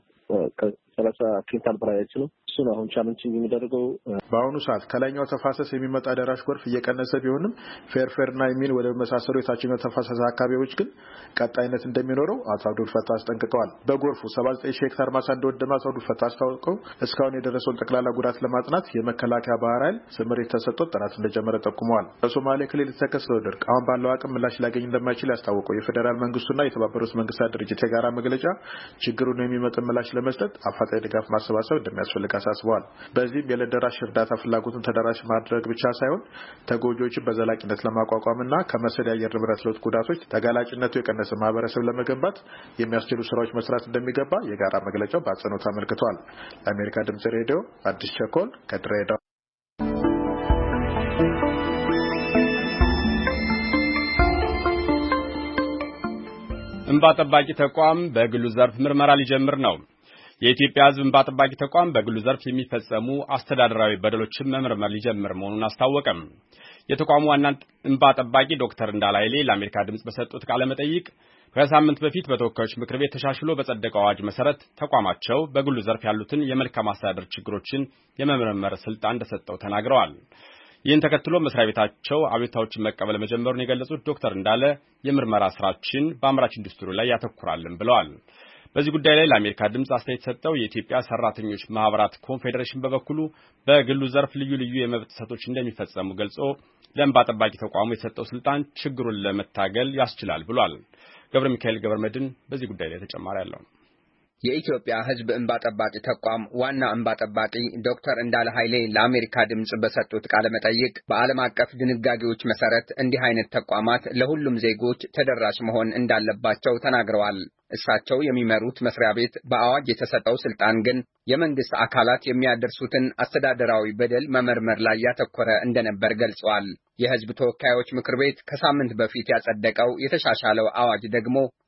ከሰላሳ ኩንታል በላይ አይችልም። እሱ ነው አሁን ቻሌንጂንግ የሚደረገው። በአሁኑ ሰዓት ከላይኛው ተፋሰስ የሚመጣ ደራሽ ጎርፍ እየቀነሰ ቢሆንም ፌርፌርና የሚል ወደ መሳሰሉ የታችኛው ተፋሰስ አካባቢዎች ግን ቀጣይነት እንደሚኖረው አቶ አብዱልፈታህ አስጠንቅቀዋል። በጎርፉ ሰባ ዘጠኝ ሺህ ሄክታር ማሳ እንደወደመ አቶ አብዱልፈታህ አስታውቀው እስካሁን የደረሰውን ጠቅላላ ጉዳት ለማጥናት የመከላከያ ባህር ኃይል ስምሪት ተሰጥቶ ጥናት እንደጀመረ ጠቁመዋል። በሶማሌ ክልል የተከሰተው ድርቅ አሁን ባለው አቅም ምላሽ ሊያገኝ እንደማይችል ያስታወቀው የፌዴራል መንግስቱና የተባበሩት መንግስታት ድርጅት የጋራ መግለጫ ችግሩን የሚመጥን ምላሽ ለመስጠት አፋጣኝ ድጋፍ ማሰባሰብ እንደሚያስፈልግ አሳስበዋል። በዚህም የለደራሽ እርዳታ ፍላጎቱን ተደራሽ ማድረግ ብቻ ሳይሆን ተጎጂዎችን በዘላቂነት ለማቋቋምና ከመሰል የአየር ንብረት ለውጥ ጉዳቶች ተጋላጭነቱ የቀነሰ ማህበረሰብ ለመገንባት የሚያስችሉ ስራዎች መስራት እንደሚገባ የጋራ መግለጫው በአጽንኦት አመልክቷል። ለአሜሪካ ድምጽ ሬዲዮ አዲስ ቸኮል ከድሬዳዋ። እንባ ጠባቂ ተቋም በግሉ ዘርፍ ምርመራ ሊጀምር ነው። የኢትዮጵያ ሕዝብ እንባ ጠባቂ ተቋም በግሉ ዘርፍ የሚፈጸሙ አስተዳደራዊ በደሎችን መመርመር ሊጀምር መሆኑን አስታወቀም። የተቋሙ ዋና እንባ ጠባቂ ዶክተር እንዳለ ኃይሌ ለአሜሪካ ድምጽ በሰጡት ቃለ መጠይቅ ከሳምንት በፊት በተወካዮች ምክር ቤት ተሻሽሎ በጸደቀው አዋጅ መሰረት ተቋማቸው በግሉ ዘርፍ ያሉትን የመልካም አስተዳደር ችግሮችን የመመርመር ስልጣን እንደሰጠው ተናግረዋል። ይህን ተከትሎ መስሪያ ቤታቸው አቤቱታዎችን መቀበል መጀመሩን የገለጹት ዶክተር እንዳለ የምርመራ ስራችን በአምራች ኢንዱስትሪ ላይ ያተኩራልን ብለዋል። በዚህ ጉዳይ ላይ ለአሜሪካ ድምጽ አስተያየት ሰጠው የኢትዮጵያ ሰራተኞች ማህበራት ኮንፌዴሬሽን በበኩሉ በግሉ ዘርፍ ልዩ ልዩ የመብት ጥሰቶች እንደሚፈጸሙ ገልጾ ለእንባ ጠባቂ ተቋሙ የሰጠው ስልጣን ችግሩን ለመታገል ያስችላል ብሏል። ገብረ ሚካኤል ገብረመድን በዚህ ጉዳይ ላይ ተጨማሪ ያለው የኢትዮጵያ ሕዝብ እንባ ጠባቂ ተቋም ዋና እንባ ጠባቂ ዶክተር እንዳለ ኃይሌ ለአሜሪካ ድምጽ በሰጡት ቃለ መጠይቅ በዓለም አቀፍ ድንጋጌዎች መሰረት እንዲህ አይነት ተቋማት ለሁሉም ዜጎች ተደራሽ መሆን እንዳለባቸው ተናግረዋል። እሳቸው የሚመሩት መስሪያ ቤት በአዋጅ የተሰጠው ስልጣን ግን የመንግስት አካላት የሚያደርሱትን አስተዳደራዊ በደል መመርመር ላይ ያተኮረ እንደነበር ገልጸዋል። የህዝብ ተወካዮች ምክር ቤት ከሳምንት በፊት ያጸደቀው የተሻሻለው አዋጅ ደግሞ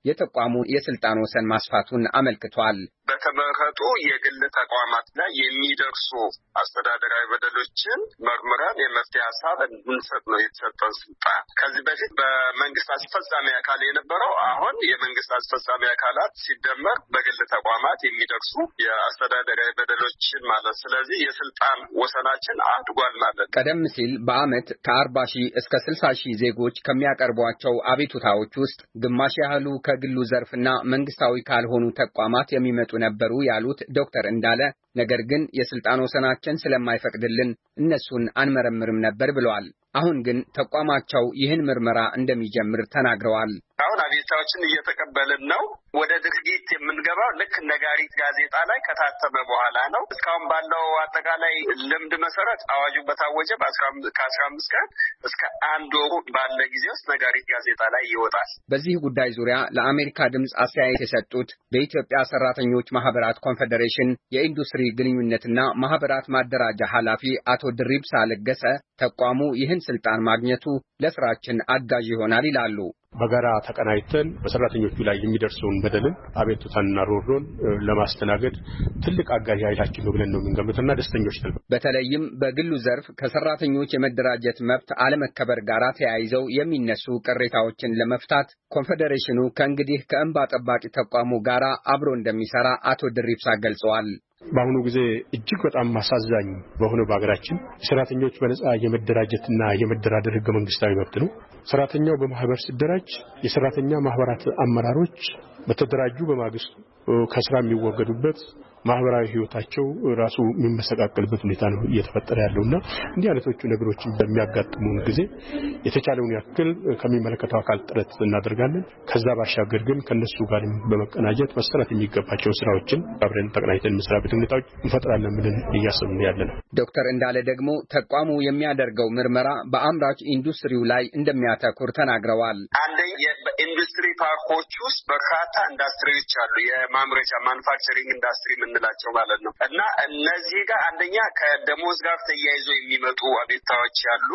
የተቋሙ የስልጣን ወሰን ማስፋቱን አመልክቷል። በተመረጡ የግል ተቋማት ላይ የሚደርሱ አስተዳደራዊ በደሎችን መርምረን የመፍትሄ ሀሳብ እንድንሰጥ ነው የተሰጠን ስልጣን። ከዚህ በፊት በመንግስት አስፈጻሚ አካል የነበረው አሁን የመንግስት አስፈጻሚ አካላት ሲደመር በግል ተቋማት የሚደርሱ የአስተዳደራዊ በደሎችን ማለት። ስለዚህ የስልጣን ወሰናችን አድጓል ማለት። ቀደም ሲል በአመት ከአርባ ሺህ እስከ ስልሳ ሺህ ዜጎች ከሚያቀርቧቸው አቤቱታዎች ውስጥ ግማሽ ያህሉ ከግሉ ዘርፍና መንግስታዊ ካልሆኑ ተቋማት የሚመጡ ነበሩ ያሉት ዶክተር እንዳለ ነገር ግን የስልጣን ወሰናችን ስለማይፈቅድልን እነሱን አንመረምርም ነበር ብለዋል። አሁን ግን ተቋማቸው ይህን ምርመራ እንደሚጀምር ተናግረዋል። አሁን አቤቱታዎችን እየተቀበልን ነው። ወደ ድርጊት የምንገባው ልክ ነጋሪት ጋዜጣ ላይ ከታተመ በኋላ ነው። እስካሁን ባለው አጠቃላይ ልምድ መሰረት አዋጁ በታወጀ ከአስራ አምስት ቀን እስከ አንድ ወር ባለ ጊዜ ውስጥ ነጋሪት ጋዜጣ ላይ ይወጣል። በዚህ ጉዳይ ዙሪያ ለአሜሪካ ድምጽ አስተያየት የሰጡት በኢትዮጵያ ሰራተኞች ማህበራት ኮንፌዴሬሽን የኢንዱስትሪ ግንኙነትና ማህበራት ማደራጃ ኃላፊ አቶ ድሪብሳ ለገሰ ተቋሙ ይህን ስልጣን ማግኘቱ ለስራችን አጋዥ ይሆናል ይላሉ። በጋራ ተቀናይተን በሰራተኞቹ ላይ የሚደርሰውን በደልን አቤቱታና ሮሮን ለማስተናገድ ትልቅ አጋዥ ኃይላችን ነው ብለን ነው የምንገምተውና ደስተኞች ነን። በተለይም በግሉ ዘርፍ ከሰራተኞች የመደራጀት መብት አለመከበር ጋር ተያይዘው የሚነሱ ቅሬታዎችን ለመፍታት ኮንፌዴሬሽኑ ከእንግዲህ ከእንባ ጠባቂ ተቋሙ ጋር አብሮ እንደሚሰራ አቶ ድሪብሳ ገልጸዋል። በአሁኑ ጊዜ እጅግ በጣም ማሳዛኝ በሆነው በአገራችን ሰራተኞች በነጻ የመደራጀትና የመደራደር ህገ መንግስታዊ መብት ነው። ሰራተኛው በማህበር ሲደራጅ የሰራተኛ ማህበራት አመራሮች በተደራጁ በማግስቱ ከስራ የሚወገዱበት ማህበራዊ ህይወታቸው ራሱ የሚመሰቃቀልበት ሁኔታ ነው እየተፈጠረ ያለውና እንዲህ አይነቶቹ ነገሮችን በሚያጋጥሙን ጊዜ የተቻለውን ያክል ከሚመለከተው አካል ጥረት እናደርጋለን። ከዛ ባሻገር ግን ከነሱ ጋር በመቀናጀት መሰረት የሚገባቸው ስራዎችን አብረን ተቀናጅተን መስራበት ሁኔታዎች እንፈጥራለን ብለን እያሰብን ያለነው። ዶክተር እንዳለ ደግሞ ተቋሙ የሚያደርገው ምርመራ በአምራች ኢንዱስትሪው ላይ እንደሚያተኩር ተናግረዋል። አንደኛ በኢንዱስትሪ ፓርኮች ውስጥ በርካታ ኢንዱስትሪዎች አሉ። የማምረቻ ማኑፋክቸሪንግ ኢንዱስትሪ የምንላቸው ማለት ነው። እና እነዚህ ጋር አንደኛ ከደሞዝ ጋር ተያይዞ የሚመጡ አቤቱታዎች አሉ።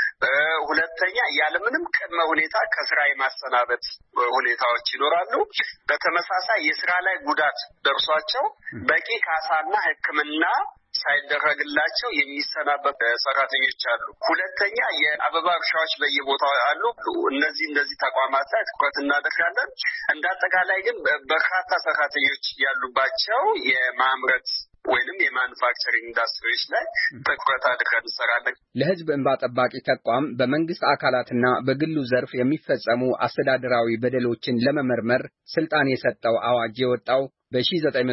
ሁለተኛ ያለምንም ቅድመ ሁኔታ ከስራ የማሰናበት ሁኔታዎች ይኖራሉ። በተመሳሳይ የስራ ላይ ጉዳት ደርሷቸው በቂ ካሳና ሕክምና ሳይደረግላቸው የሚሰናበት ሰራተኞች አሉ። ሁለተኛ የአበባ እርሻዎች በየቦታው አሉ። እነዚህ እነዚህ ተቋማት ላይ ትኩረት እናደርጋለን። እንዳጠቃላይ ግን በርካታ ሰራተኞች ያሉባቸው የማምረት ወይንም የማኑፋክቸሪንግ ኢንዱስትሪዎች ላይ ትኩረት አድርገን እንሰራለን። ለህዝብ እንባ ጠባቂ ተቋም በመንግስት አካላትና በግሉ ዘርፍ የሚፈጸሙ አስተዳደራዊ በደሎችን ለመመርመር ስልጣን የሰጠው አዋጅ የወጣው በ1992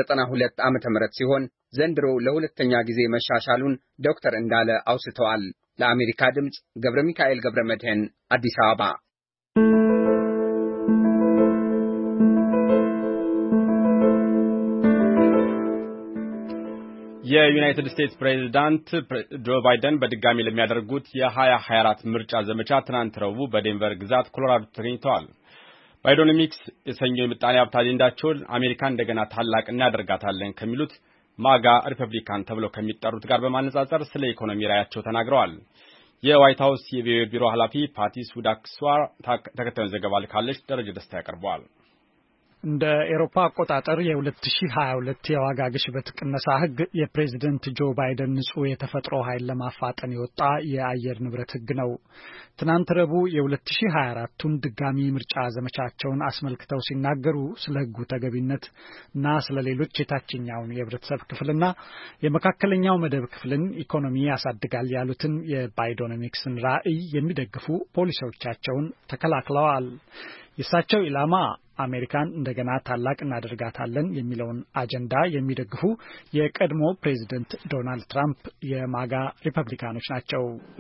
ዓመተ ምህረት ሲሆን ዘንድሮ ለሁለተኛ ጊዜ መሻሻሉን ዶክተር እንዳለ አውስተዋል። ለአሜሪካ ድምጽ ገብረ ሚካኤል ገብረ መድህን አዲስ አበባ። የዩናይትድ ስቴትስ ፕሬዝዳንት ጆ ባይደን በድጋሚ ለሚያደርጉት የ2024 ምርጫ ዘመቻ ትናንት ረቡዕ በዴንቨር ግዛት ኮሎራዶ ተገኝተዋል። ባይዶኖሚክስ የሰኞ የምጣኔ ሀብት አጀንዳቸውን አሜሪካን እንደገና ታላቅ እናደርጋታለን ከሚሉት ማጋ ሪፐብሊካን ተብለው ከሚጠሩት ጋር በማነጻጸር ስለ ኢኮኖሚ ራዕያቸው ተናግረዋል። የዋይት ሃውስ የቪኦኤ ቢሮ ኃላፊ ፓቲስ ውዳክስዋር ተከታዩን ዘገባ ልካለች። ደረጀ ደስታ ያቀርበዋል። እንደ ኤሮፓ አቆጣጠር የ2022 የዋጋ ግሽበት ቅነሳ ህግ የፕሬዝደንት ጆ ባይደን ንጹህ የተፈጥሮ ኃይል ለማፋጠን የወጣ የአየር ንብረት ህግ ነው። ትናንት ረቡዕ የ2024ቱን ድጋሚ ምርጫ ዘመቻቸውን አስመልክተው ሲናገሩ ስለ ህጉ ተገቢነት እና ስለ ሌሎች የታችኛውን የህብረተሰብ ክፍልና የመካከለኛው መደብ ክፍልን ኢኮኖሚ ያሳድጋል ያሉትን የባይዶኖሚክስን ራዕይ የሚደግፉ ፖሊሲዎቻቸውን ተከላክለዋል። የእሳቸው ኢላማ አሜሪካን እንደገና ታላቅ እናደርጋታለን የሚለውን አጀንዳ የሚደግፉ የቀድሞ ፕሬዝደንት ዶናልድ ትራምፕ የማጋ ሪፐብሊካኖች ናቸው።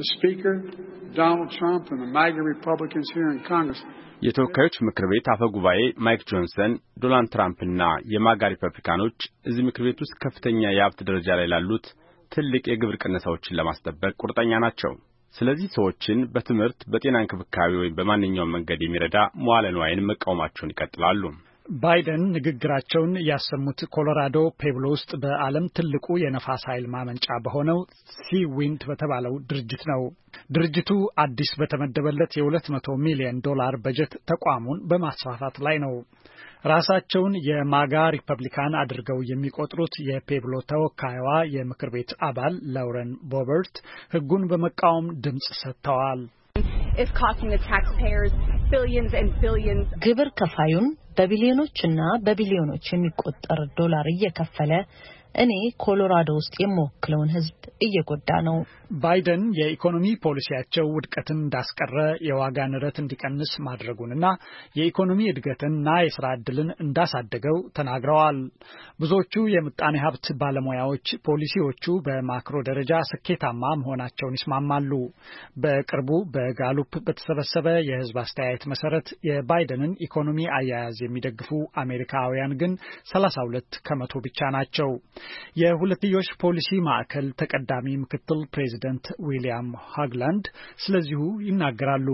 የተወካዮች ምክር ቤት አፈ ጉባኤ ማይክ ጆንሰን ዶናልድ ትራምፕና የማጋ ሪፐብሊካኖች እዚህ ምክር ቤት ውስጥ ከፍተኛ የሀብት ደረጃ ላይ ላሉት ትልቅ የግብር ቅነሳዎችን ለማስጠበቅ ቁርጠኛ ናቸው። ስለዚህ ሰዎችን በትምህርት፣ በጤና እንክብካቤ ወይም በማንኛውም መንገድ የሚረዳ መዋለ ንዋይን መቃወማቸውን ይቀጥላሉ። ባይደን ንግግራቸውን ያሰሙት ኮሎራዶ ፔብሎ ውስጥ በዓለም ትልቁ የነፋስ ኃይል ማመንጫ በሆነው ሲዊንድ በተባለው ድርጅት ነው። ድርጅቱ አዲስ በተመደበለት የሁለት መቶ ሚሊዮን ዶላር በጀት ተቋሙን በማስፋፋት ላይ ነው። ራሳቸውን የማጋ ሪፐብሊካን አድርገው የሚቆጥሩት የፔብሎ ተወካይዋ የምክር ቤት አባል ላውረን ቦበርት ሕጉን በመቃወም ድምጽ ሰጥተዋል። ግብር ከፋዩን በቢሊዮኖችና በቢሊዮኖች የሚቆጠር ዶላር እየከፈለ እኔ ኮሎራዶ ውስጥ የምወክለውን ሕዝብ እየጎዳ ነው። ባይደን የኢኮኖሚ ፖሊሲያቸው ውድቀትን እንዳስቀረ የዋጋ ንረት እንዲቀንስ ማድረጉንና የኢኮኖሚ እድገትንና የሥራ ዕድልን እንዳሳደገው ተናግረዋል። ብዙዎቹ የምጣኔ ሀብት ባለሙያዎች ፖሊሲዎቹ በማክሮ ደረጃ ስኬታማ መሆናቸውን ይስማማሉ። በቅርቡ በጋሉፕ በተሰበሰበ የሕዝብ አስተያየት መሰረት የባይደንን ኢኮኖሚ አያያዝ የሚደግፉ አሜሪካውያን ግን ሰላሳ ሁለት ከመቶ ብቻ ናቸው። የሁለትዮሽ ፖሊሲ ማዕከል ተቀዳሚ ምክትል ፕሬዚደንት ዊሊያም ሃግላንድ ስለዚሁ ይናገራሉ።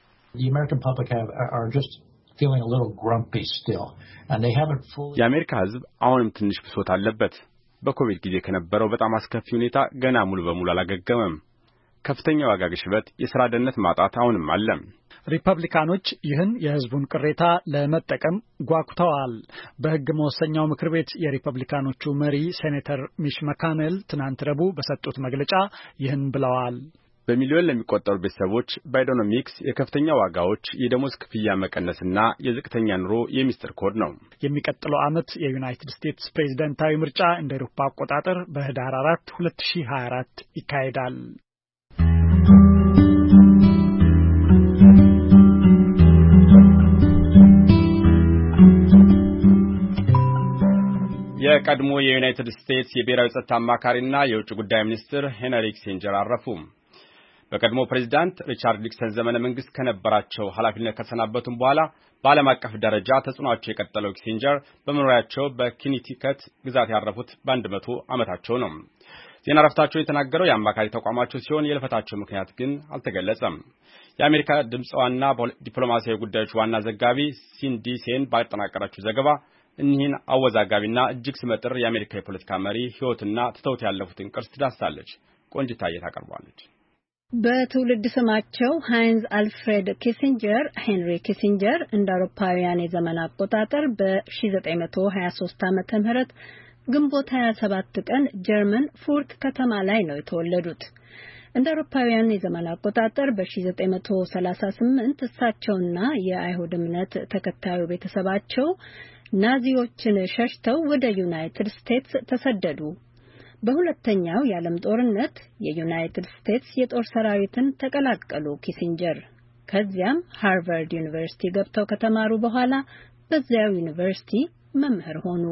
የአሜሪካ ሕዝብ አሁንም ትንሽ ብሶት አለበት። በኮቪድ ጊዜ ከነበረው በጣም አስከፊ ሁኔታ ገና ሙሉ በሙሉ አላገገመም። ከፍተኛ ዋጋ ግሽበት፣ የሥራ ደህንነት ማጣት አሁንም አለ። ሪፐብሊካኖች ይህን የሕዝቡን ቅሬታ ለመጠቀም ጓጉተዋል። በሕግ መወሰኛው ምክር ቤት የሪፐብሊካኖቹ መሪ ሴኔተር ሚች መካኔል ትናንት ረቡዕ በሰጡት መግለጫ ይህን ብለዋል። በሚሊዮን ለሚቆጠሩ ቤተሰቦች ባይዶኖሚክስ የከፍተኛ ዋጋዎች፣ የደሞዝ ክፍያ መቀነስና የዝቅተኛ ኑሮ የሚስጥር ኮድ ነው። የሚቀጥለው ዓመት የዩናይትድ ስቴትስ ፕሬዝደንታዊ ምርጫ እንደ አውሮፓ አቆጣጠር በህዳር አራት ሁለት ሺህ ሀያ አራት ይካሄዳል። የቀድሞ የዩናይትድ ስቴትስ የብሔራዊ ጸጥታ አማካሪና የውጭ ጉዳይ ሚኒስትር ሄንሪ ኪሲንጀር አረፉ። በቀድሞ ፕሬዝዳንት ሪቻርድ ኒክሰን ዘመነ መንግስት ከነበራቸው ኃላፊነት ከተሰናበቱም በኋላ በዓለም አቀፍ ደረጃ ተጽዕኖአቸው የቀጠለው ኪሲንጀር በመኖሪያቸው በኮኔቲከት ግዛት ያረፉት በአንድ መቶ ዓመታቸው ነው። ዜና እረፍታቸውን የተናገረው የአማካሪ ተቋማቸው ሲሆን የልፈታቸው ምክንያት ግን አልተገለጸም። የአሜሪካ ድምፅ ዋና ዲፕሎማሲያዊ ጉዳዮች ዋና ዘጋቢ ሲንዲ ሴን ባጠናቀረችው ዘገባ እኒህን አወዛጋቢና እጅግ ስመጥር የአሜሪካ የፖለቲካ መሪ ሕይወትና ትተውት ያለፉትን ቅርስ ትዳስሳለች። ቆንጅታዬ ታቀርባለች። በትውልድ ስማቸው ሃይንዝ አልፍሬድ ኪሲንጀር ሄንሪ ኪሲንጀር እንደ አውሮፓውያን የዘመን አቆጣጠር በ1923 ዓመተ ምህረት ግንቦት ሃያ ሰባት ቀን ጀርመን ፉርክ ከተማ ላይ ነው የተወለዱት። እንደ አውሮፓውያን የዘመን አቆጣጠር በ1938 እሳቸውና የአይሁድ እምነት ተከታዩ ቤተሰባቸው ናዚዎችን ሸሽተው ወደ ዩናይትድ ስቴትስ ተሰደዱ። በሁለተኛው የዓለም ጦርነት የዩናይትድ ስቴትስ የጦር ሰራዊትን ተቀላቀሉ ኪሲንጀር። ከዚያም ሃርቫርድ ዩኒቨርሲቲ ገብተው ከተማሩ በኋላ በዚያው ዩኒቨርሲቲ መምህር ሆኑ።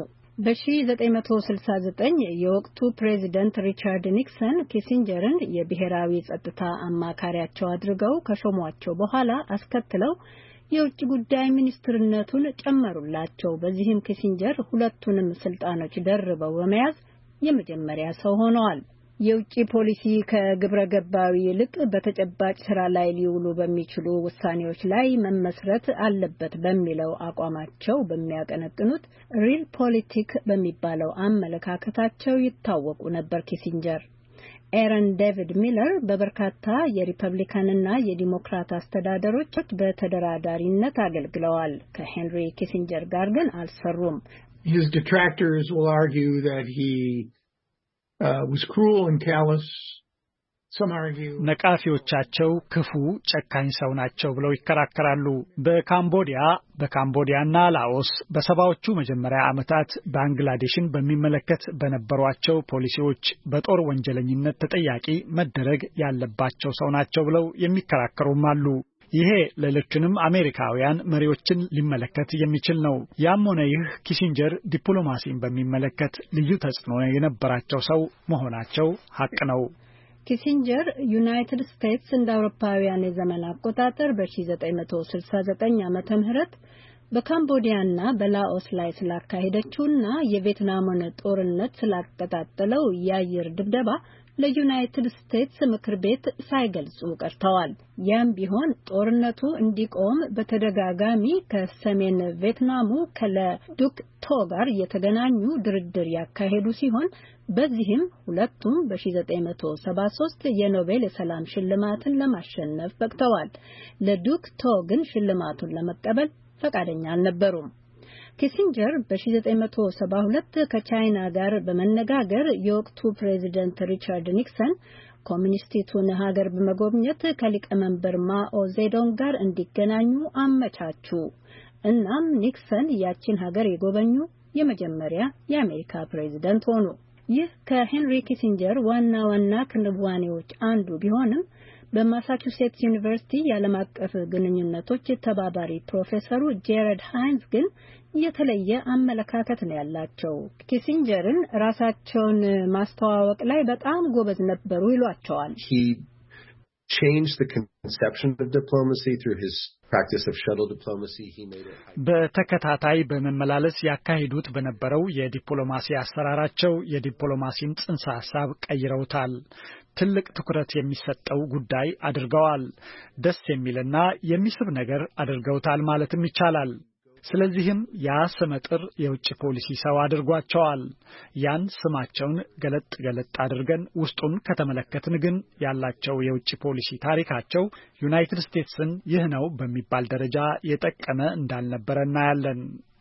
በ1969 የወቅቱ ፕሬዚደንት ሪቻርድ ኒክሰን ኪሲንጀርን የብሔራዊ ጸጥታ አማካሪያቸው አድርገው ከሾሟቸው በኋላ አስከትለው የውጭ ጉዳይ ሚኒስትርነቱን ጨመሩላቸው። በዚህም ኪሲንጀር ሁለቱንም ስልጣኖች ደርበው በመያዝ የመጀመሪያ ሰው ሆነዋል። የውጭ ፖሊሲ ከግብረ ገባዊ ይልቅ በተጨባጭ ስራ ላይ ሊውሉ በሚችሉ ውሳኔዎች ላይ መመስረት አለበት በሚለው አቋማቸው በሚያቀነቅኑት ሪል ፖለቲክ በሚባለው አመለካከታቸው ይታወቁ ነበር ኪሲንጀር። ኤረን ዴቪድ ሚለር በበርካታ የሪፐብሊካንና የዲሞክራት አስተዳደሮች በተደራዳሪነት አገልግለዋል። ከሄንሪ ኪሲንጀር ጋር ግን አልሰሩም። His detractors will argue that he uh, was cruel and callous. Some argue ነቃፊዎቻቸው ክፉ ጨካኝ ሰው ናቸው ብለው ይከራከራሉ። በካምቦዲያ በካምቦዲያና ላኦስ በሰባዎቹ መጀመሪያ ዓመታት ባንግላዴሽን በሚመለከት በነበሯቸው ፖሊሲዎች በጦር ወንጀለኝነት ተጠያቂ መደረግ ያለባቸው ሰው ናቸው ብለው የሚከራከሩም አሉ። ይሄ ሌሎችንም አሜሪካውያን መሪዎችን ሊመለከት የሚችል ነው። ያም ሆነ ይህ ኪሲንጀር ዲፕሎማሲን በሚመለከት ልዩ ተጽዕኖ የነበራቸው ሰው መሆናቸው ሐቅ ነው። ኪሲንጀር ዩናይትድ ስቴትስ እንደ አውሮፓውያን የዘመን አቆጣጠር በ1969 ዓመተ ምህረት በካምቦዲያና በላኦስ ላይ ስላካሄደችውና የቪየትናምን ጦርነት ስላቀጣጠለው የአየር ድብደባ ለዩናይትድ ስቴትስ ምክር ቤት ሳይገልጹ ቀርተዋል። ያም ቢሆን ጦርነቱ እንዲቆም በተደጋጋሚ ከሰሜን ቪየትናሙ ከለዱክ ቶ ጋር የተገናኙ ድርድር ያካሄዱ ሲሆን በዚህም ሁለቱም በ1973 የኖቤል የሰላም ሽልማትን ለማሸነፍ በቅተዋል። ለዱክ ቶ ግን ሽልማቱን ለመቀበል ፈቃደኛ አልነበሩም። ኪሲንጀር በ1972 ከቻይና ጋር በመነጋገር የወቅቱ ፕሬዚደንት ሪቻርድ ኒክሰን ኮሚኒስቲቱን ሀገር በመጎብኘት ከሊቀመንበር ማኦ ዜዶንግ ጋር እንዲገናኙ አመቻቹ። እናም ኒክሰን ያቺን ሀገር የጎበኙ የመጀመሪያ የአሜሪካ ፕሬዚደንት ሆኑ። ይህ ከሄንሪ ኪሲንጀር ዋና ዋና ክንዋኔዎች አንዱ ቢሆንም በማሳቹሴትስ ዩኒቨርሲቲ የዓለም አቀፍ ግንኙነቶች ተባባሪ ፕሮፌሰሩ ጄረድ ሃይንስ ግን የተለየ አመለካከት ነው ያላቸው። ኪሲንጀርን ራሳቸውን ማስተዋወቅ ላይ በጣም ጎበዝ ነበሩ ይሏቸዋል። He changed the conception of diplomacy through his practice of shuttle diplomacy. He made it በተከታታይ በመመላለስ ያካሂዱት በነበረው የዲፕሎማሲ አሰራራቸው የዲፕሎማሲን ጽንሰ ሐሳብ ቀይረውታል። ትልቅ ትኩረት የሚሰጠው ጉዳይ አድርገዋል። ደስ የሚልና የሚስብ ነገር አድርገውታል ማለትም ይቻላል። ስለዚህም ያ ስመጥር የውጭ ፖሊሲ ሰው አድርጓቸዋል። ያን ስማቸውን ገለጥ ገለጥ አድርገን ውስጡን ከተመለከትን ግን ያላቸው የውጭ ፖሊሲ ታሪካቸው ዩናይትድ ስቴትስን ይህ ነው በሚባል ደረጃ የጠቀመ እንዳልነበረ እናያለን።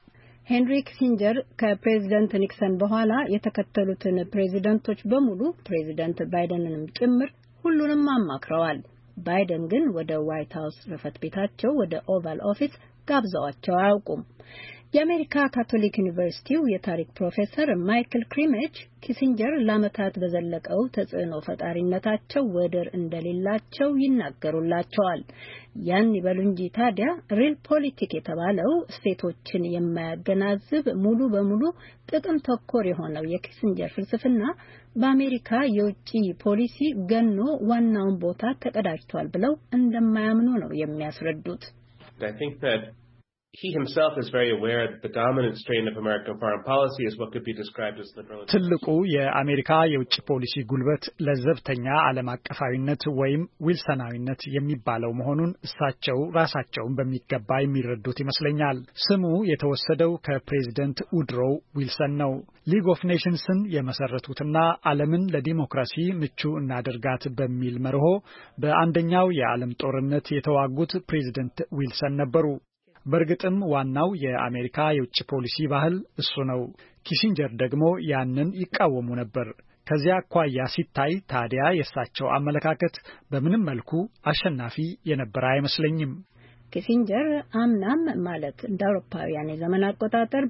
ሄንሪ ኪሲንጀር ከፕሬዚደንት ኒክሰን በኋላ የተከተሉትን ፕሬዚደንቶች በሙሉ ፕሬዚደንት ባይደንንም ጭምር ሁሉንም አማክረዋል። ባይደን ግን ወደ ዋይት ሃውስ ጽሕፈት ቤታቸው ወደ ኦቫል ኦፊስ ጋብዘዋቸው አያውቁም። የአሜሪካ ካቶሊክ ዩኒቨርሲቲው የታሪክ ፕሮፌሰር ማይክል ክሪሜች ኪሲንጀር ለዓመታት በዘለቀው ተጽዕኖ ፈጣሪነታቸው ወደር እንደሌላቸው ይናገሩላቸዋል። ያን ይበሉ እንጂ ታዲያ ሪል ፖለቲክ የተባለው ስቴቶችን የማያገናዝብ ሙሉ በሙሉ ጥቅም ተኮር የሆነው የኪሲንጀር ፍልስፍና በአሜሪካ የውጭ ፖሊሲ ገኖ ዋናውን ቦታ ተቀዳጅቷል ብለው እንደማያምኑ ነው የሚያስረዱት። I think that he himself is very aware that the dominant strain of American foreign policy is what could be described as liberalism. ትልቁ የአሜሪካ የውጭ ፖሊሲ ጉልበት ለዘብተኛ ዓለም አቀፋዊነት ወይም ዊልሰናዊነት የሚባለው መሆኑን እሳቸው ራሳቸውን በሚገባ የሚረዱት ይመስለኛል። ስሙ የተወሰደው ከፕሬዚደንት ውድሮ ዊልሰን ነው። ሊግ ኦፍ ኔሽንስን የመሰረቱትና ዓለምን ለዲሞክራሲ ምቹ እናደርጋት በሚል መርሆ በአንደኛው የዓለም ጦርነት የተዋጉት ፕሬዚደንት ዊልሰን ነበሩ። በርግጥም ዋናው የአሜሪካ የውጭ ፖሊሲ ባህል እሱ ነው። ኪሲንጀር ደግሞ ያንን ይቃወሙ ነበር። ከዚያ አኳያ ሲታይ ታዲያ የእሳቸው አመለካከት በምንም መልኩ አሸናፊ የነበረ አይመስለኝም። ኪሲንጀር አምናም ማለት እንደ አውሮፓውያን የዘመን አቆጣጠር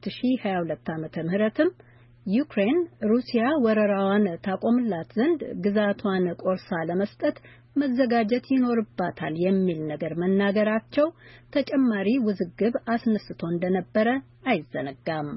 በ2022 ዓመተ ምህረትም ዩክሬን ሩሲያ ወረራዋን ታቆምላት ዘንድ ግዛቷን ቆርሳ ለመስጠት መዘጋጀት ይኖርባታል የሚል ነገር መናገራቸው ተጨማሪ ውዝግብ አስነስቶ እንደነበረ አይዘነጋም።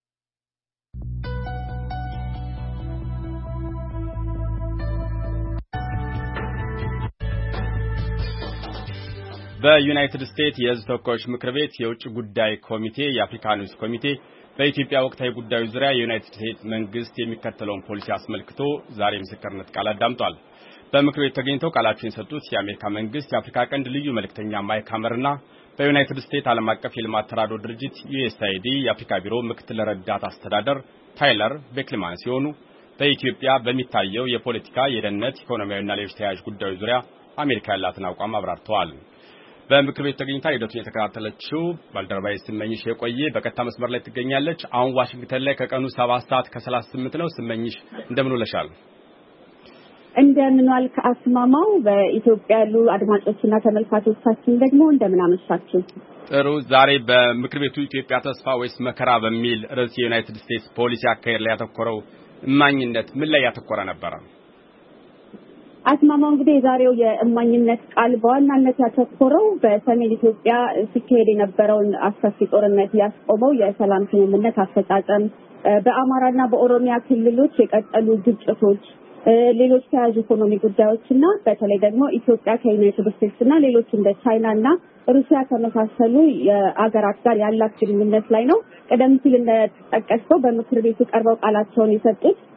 በዩናይትድ ስቴትስ የሕዝብ ተወካዮች ምክር ቤት የውጭ ጉዳይ ኮሚቴ የአፍሪካ ንዑስ ኮሚቴ በኢትዮጵያ ወቅታዊ ጉዳዮች ዙሪያ የዩናይትድ ስቴትስ መንግስት የሚከተለውን ፖሊሲ አስመልክቶ ዛሬ ምስክርነት ቃል አዳምጧል። በምክር ቤት ተገኝተው ቃላቸውን የሰጡት የአሜሪካ መንግስት የአፍሪካ ቀንድ ልዩ መልእክተኛ ማይክ ሀመርና በዩናይትድ ስቴትስ ዓለም አቀፍ የልማት ተራድኦ ድርጅት ዩኤስአይዲ የአፍሪካ ቢሮ ምክትል ረዳት አስተዳደር ታይለር ቤክልማን ሲሆኑ በኢትዮጵያ በሚታየው የፖለቲካ፣ የደህንነት፣ ኢኮኖሚያዊና ሌሎች ተያያዥ ጉዳዮች ዙሪያ አሜሪካ ያላትን አቋም አብራርተዋል። በምክር ቤት ተገኝታ ሂደቱን የተከታተለችው ባልደረባዬ ስመኝሽ የቆየ በቀጥታ መስመር ላይ ትገኛለች። አሁን ዋሽንግተን ላይ ከቀኑ ሰባት ሰዓት ከሰላሳ ስምንት ነው። ስመኝሽ እንደምን ውለሻል? እንደምን ዋልክ አስማማው። በኢትዮጵያ ያሉ አድማጮችና ተመልካቾቻችን ደግሞ እንደምን አመሻችሁ። ጥሩ። ዛሬ በምክር ቤቱ ኢትዮጵያ ተስፋ ወይስ መከራ በሚል ርዕስ የዩናይትድ ስቴትስ ፖሊሲ አካሄድ ላይ ያተኮረው እማኝነት ምን ላይ ያተኮረ ነበረ? አስማማው እንግዲህ የዛሬው የእማኝነት ቃል በዋናነት ያተኮረው በሰሜን ኢትዮጵያ ሲካሄድ የነበረውን አስከፊ ጦርነት ያስቆመው የሰላም ስምምነት አፈጻጸም፣ በአማራና በኦሮሚያ ክልሎች የቀጠሉ ግጭቶች፣ ሌሎች ተያያዥ ኢኮኖሚ ጉዳዮችና በተለይ ደግሞ ኢትዮጵያ ከዩናይትድ ስቴትስና ሌሎች እንደ ቻይናና ሩሲያ ከመሳሰሉ የአገራት ጋር ያላት ግንኙነት ላይ ነው። ቀደም ሲል እንደተጠቀሰው በምክር ቤቱ ቀርበው ቃላቸውን የሰጡት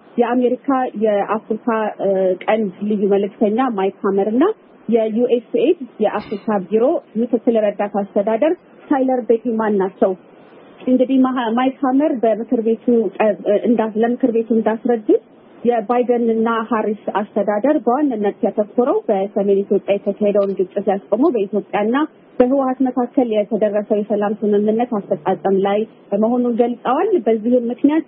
የአሜሪካ የአፍሪካ ቀንድ ልዩ መልእክተኛ ማይክ ሃመርና የዩኤስኤድ የአፍሪካ ቢሮ ምክትል ረዳት አስተዳደር ታይለር ቤኪማን ናቸው። እንግዲህ ማይክ ሃመር በምክር ቤቱ እንዳስ ለምክር ቤቱ እንዳስረዱት የባይደንና ሃሪስ አስተዳደር በዋናነት ያተኮረው በሰሜን ኢትዮጵያ የተካሄደውን ግጭት ያስቆመው በኢትዮጵያና በህወሓት መካከል የተደረሰው የሰላም ስምምነት አፈጻጸም ላይ መሆኑን ገልጸዋል። በዚህም ምክንያት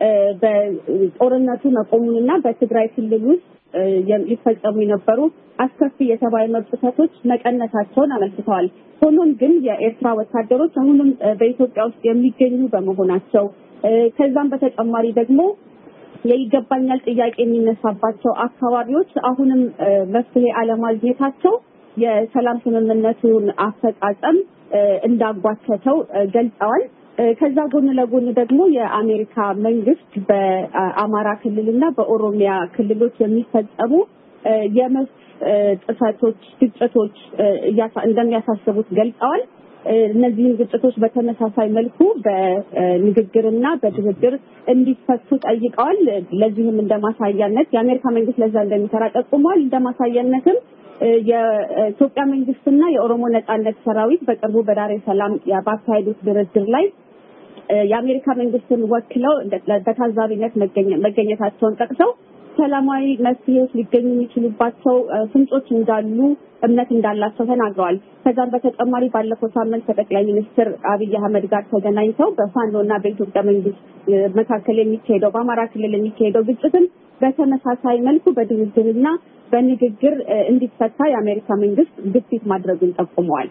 በጦርነቱ መቆሙንና በትግራይ ክልል ውስጥ ሊፈጸሙ የነበሩ አስከፊ የሰብአዊ መብት ጥሰቶች መቀነሳቸውን አመልክተዋል። ሆኖም ግን የኤርትራ ወታደሮች አሁንም በኢትዮጵያ ውስጥ የሚገኙ በመሆናቸው ከዛም በተጨማሪ ደግሞ የይገባኛል ጥያቄ የሚነሳባቸው አካባቢዎች አሁንም መፍትሄ አለማግኘታቸው የሰላም ስምምነቱን አፈጻጸም እንዳጓተተው ገልጸዋል። ከዛ ጎን ለጎን ደግሞ የአሜሪካ መንግስት በአማራ ክልልና በኦሮሚያ ክልሎች የሚፈጸሙ የመብት ጥሰቶች፣ ግጭቶች እንደሚያሳስቡት ገልጸዋል። እነዚህን ግጭቶች በተመሳሳይ መልኩ በንግግርና በድርድር እንዲፈቱ ጠይቀዋል። ለዚህም እንደማሳያነት የአሜሪካ መንግስት ለዛ እንደሚሰራ ጠቁሟል። እንደማሳያነትም የኢትዮጵያ መንግስትና የኦሮሞ ነጻነት ሰራዊት በቅርቡ በዳሬ ሰላም ባካሄዱት ድርድር ላይ የአሜሪካ መንግስትን ወክለው በታዛቢነት መገኘታቸውን ጠቅሰው ሰላማዊ መፍትሄዎች ሊገኙ የሚችሉባቸው ፍንጮች እንዳሉ እምነት እንዳላቸው ተናግረዋል። ከዛም በተጨማሪ ባለፈው ሳምንት ከጠቅላይ ሚኒስትር አብይ አህመድ ጋር ተገናኝተው በፋኖና በኢትዮጵያ መንግስት መካከል የሚካሄደው በአማራ ክልል የሚካሄደው ግጭትን በተመሳሳይ መልኩ በድርድርና በንግግር እንዲፈታ የአሜሪካ መንግስት ግፊት ማድረጉን ጠቁመዋል።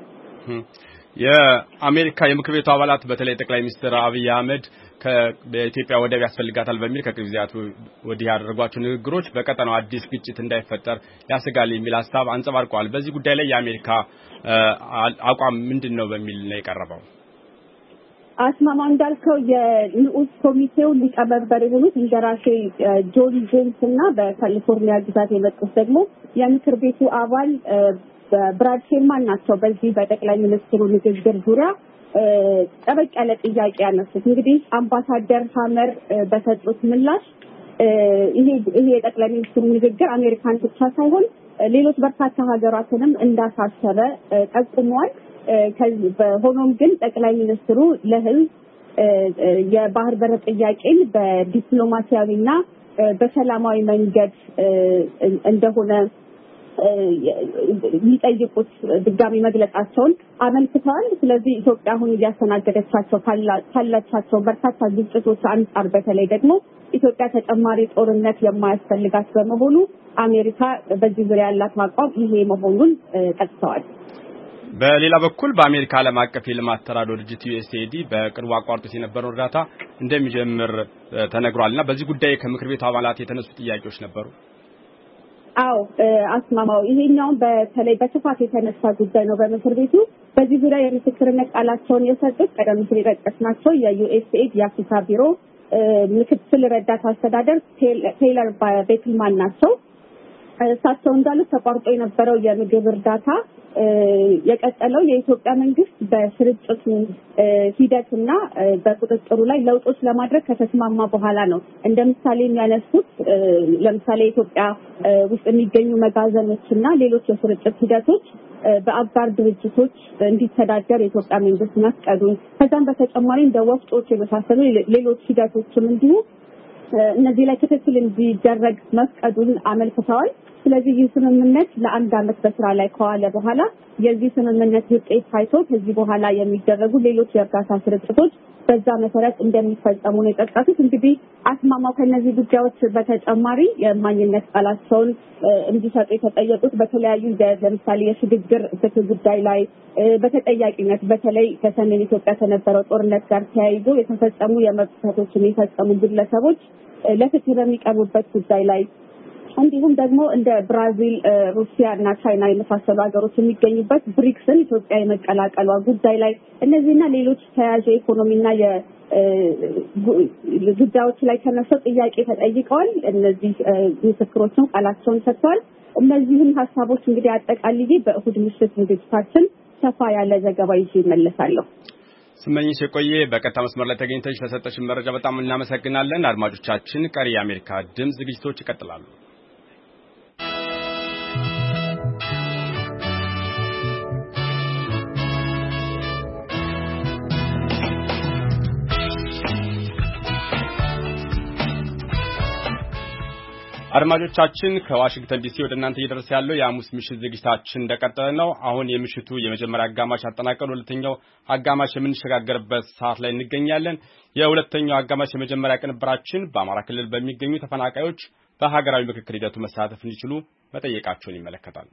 የአሜሪካ የምክር ቤቱ አባላት በተለይ ጠቅላይ ሚኒስትር አብይ አህመድ ከኢትዮጵያ ወደብ ያስፈልጋታል በሚል ከቅርብ ጊዜያት ወዲህ ያደረጓቸው ንግግሮች በቀጠናው አዲስ ግጭት እንዳይፈጠር ያስጋል የሚል ሐሳብ አንጸባርቀዋል። በዚህ ጉዳይ ላይ የአሜሪካ አቋም ምንድነው በሚል ነው የቀረበው? አስማማ እንዳልከው የንዑስ ኮሚቴው ሊቀመንበር የሆኑት እንደራሴ ጆን ጄምስ እና በካሊፎርኒያ ግዛት የመጡት ደግሞ የምክር ቤቱ አባል ብራድ ሼርማን ናቸው። በዚህ በጠቅላይ ሚኒስትሩ ንግግር ዙሪያ ጠበቅ ያለ ጥያቄ ያነሱት እንግዲህ አምባሳደር ሃመር በሰጡት ምላሽ ይሄ ይሄ የጠቅላይ ሚኒስትሩ ንግግር አሜሪካን ብቻ ሳይሆን ሌሎች በርካታ ሀገራትንም እንዳሳሰበ ጠቁመዋል። ሆኖም ግን ጠቅላይ ሚኒስትሩ ለህዝብ የባህር በር ጥያቄን በዲፕሎማሲያዊና በሰላማዊ መንገድ እንደሆነ የሚጠይቁት ድጋሚ መግለጻቸውን አመልክተዋል። ስለዚህ ኢትዮጵያ አሁን እያስተናገደቻቸው ካላቻቸው በርካታ ግጭቶች አንጻር በተለይ ደግሞ ኢትዮጵያ ተጨማሪ ጦርነት የማያስፈልጋት በመሆኑ አሜሪካ በዚህ ዙሪያ ያላት አቋም ይሄ መሆኑን ጠቅሰዋል። በሌላ በኩል በአሜሪካ ዓለም አቀፍ የልማት ተራድኦ ድርጅት ዩኤስኤዲ በቅርቡ አቋርጦት የነበረው እርዳታ እንደሚጀምር ተነግሯልና በዚህ ጉዳይ ከምክር ቤቱ አባላት የተነሱ ጥያቄዎች ነበሩ። አዎ አስማማው ይሄኛው በተለይ በስፋት የተነሳ ጉዳይ ነው በምክር ቤቱ። በዚህ ዙሪያ የምስክርነት ቃላቸውን የሰጡት ቀደም ሲል የጠቀስናቸው የዩኤስኤድ የአፍሪካ ቢሮ ምክትል ረዳት አስተዳደር ቴይለር ቤክልማን ናቸው። እሳቸው እንዳሉት ተቋርጦ የነበረው የምግብ እርዳታ የቀጠለው የኢትዮጵያ መንግስት በስርጭቱ ሂደትና በቁጥጥሩ ላይ ለውጦች ለማድረግ ከተስማማ በኋላ ነው። እንደ ምሳሌ የሚያነሱት ለምሳሌ ኢትዮጵያ ውስጥ የሚገኙ መጋዘኖችና ሌሎች የስርጭት ሂደቶች በአጋር ድርጅቶች እንዲተዳደር የኢትዮጵያ መንግስት መፍቀዱን ከዛም በተጨማሪ እንደ ወፍጮች የመሳሰሉ ሌሎች ሂደቶችም እንዲሁ እነዚህ ላይ ክትትል እንዲደረግ መፍቀዱን አመልክተዋል። ስለዚህ ይህ ስምምነት ለአንድ አመት በስራ ላይ ከዋለ በኋላ የዚህ ስምምነት ውጤት ታይቶ ከዚህ በኋላ የሚደረጉ ሌሎች የእርዳታ ስርጭቶች በዛ መሰረት እንደሚፈጸሙ ነው የጠቀሱት። እንግዲህ አስማማው ከነዚህ ጉዳዮች በተጨማሪ የማንነት ቃላቸውን እንዲሰጡ የተጠየቁት በተለያዩ ለምሳሌ የሽግግር ፍትህ ጉዳይ ላይ በተጠያቂነት በተለይ ከሰሜን ኢትዮጵያ ከነበረው ጦርነት ጋር ተያይዞ የተፈጸሙ የመብት ጥሰቶችን የፈጸሙ ግለሰቦች ለፍትህ በሚቀርቡበት ጉዳይ ላይ እንዲሁም ደግሞ እንደ ብራዚል፣ ሩሲያ እና ቻይና የመሳሰሉ ሀገሮች የሚገኙበት ብሪክስን ኢትዮጵያ የመቀላቀሏ ጉዳይ ላይ እነዚህና ሌሎች ተያያዥ ኢኮኖሚና የጉዳዮች ላይ ተነስተው ጥያቄ ተጠይቀዋል። እነዚህ ምስክሮችን ቃላቸውን ሰጥተዋል። እነዚህን ሀሳቦች እንግዲህ አጠቃልዬ በእሁድ ምሽት ዝግጅታችን ሰፋ ያለ ዘገባ ይዤ እመለሳለሁ። ስመኝሽ የቆየ በቀጥታ መስመር ላይ ተገኝተሽ ለሰጠሽን መረጃ በጣም እናመሰግናለን። አድማጮቻችን ቀሪ የአሜሪካ ድምጽ ዝግጅቶች ይቀጥላሉ። አድማጮቻችን ከዋሽንግተን ዲሲ ወደ እናንተ እየደረሰ ያለው የሐሙስ ምሽት ዝግጅታችን እንደቀጠለ ነው። አሁን የምሽቱ የመጀመሪያ አጋማሽ አጠናቀን ሁለተኛው አጋማሽ የምንሸጋገርበት ሰዓት ላይ እንገኛለን። የሁለተኛው አጋማሽ የመጀመሪያ ቅንብራችን በአማራ ክልል በሚገኙ ተፈናቃዮች በሀገራዊ ምክክር ሂደቱ መሳተፍ እንዲችሉ መጠየቃቸውን ይመለከታል።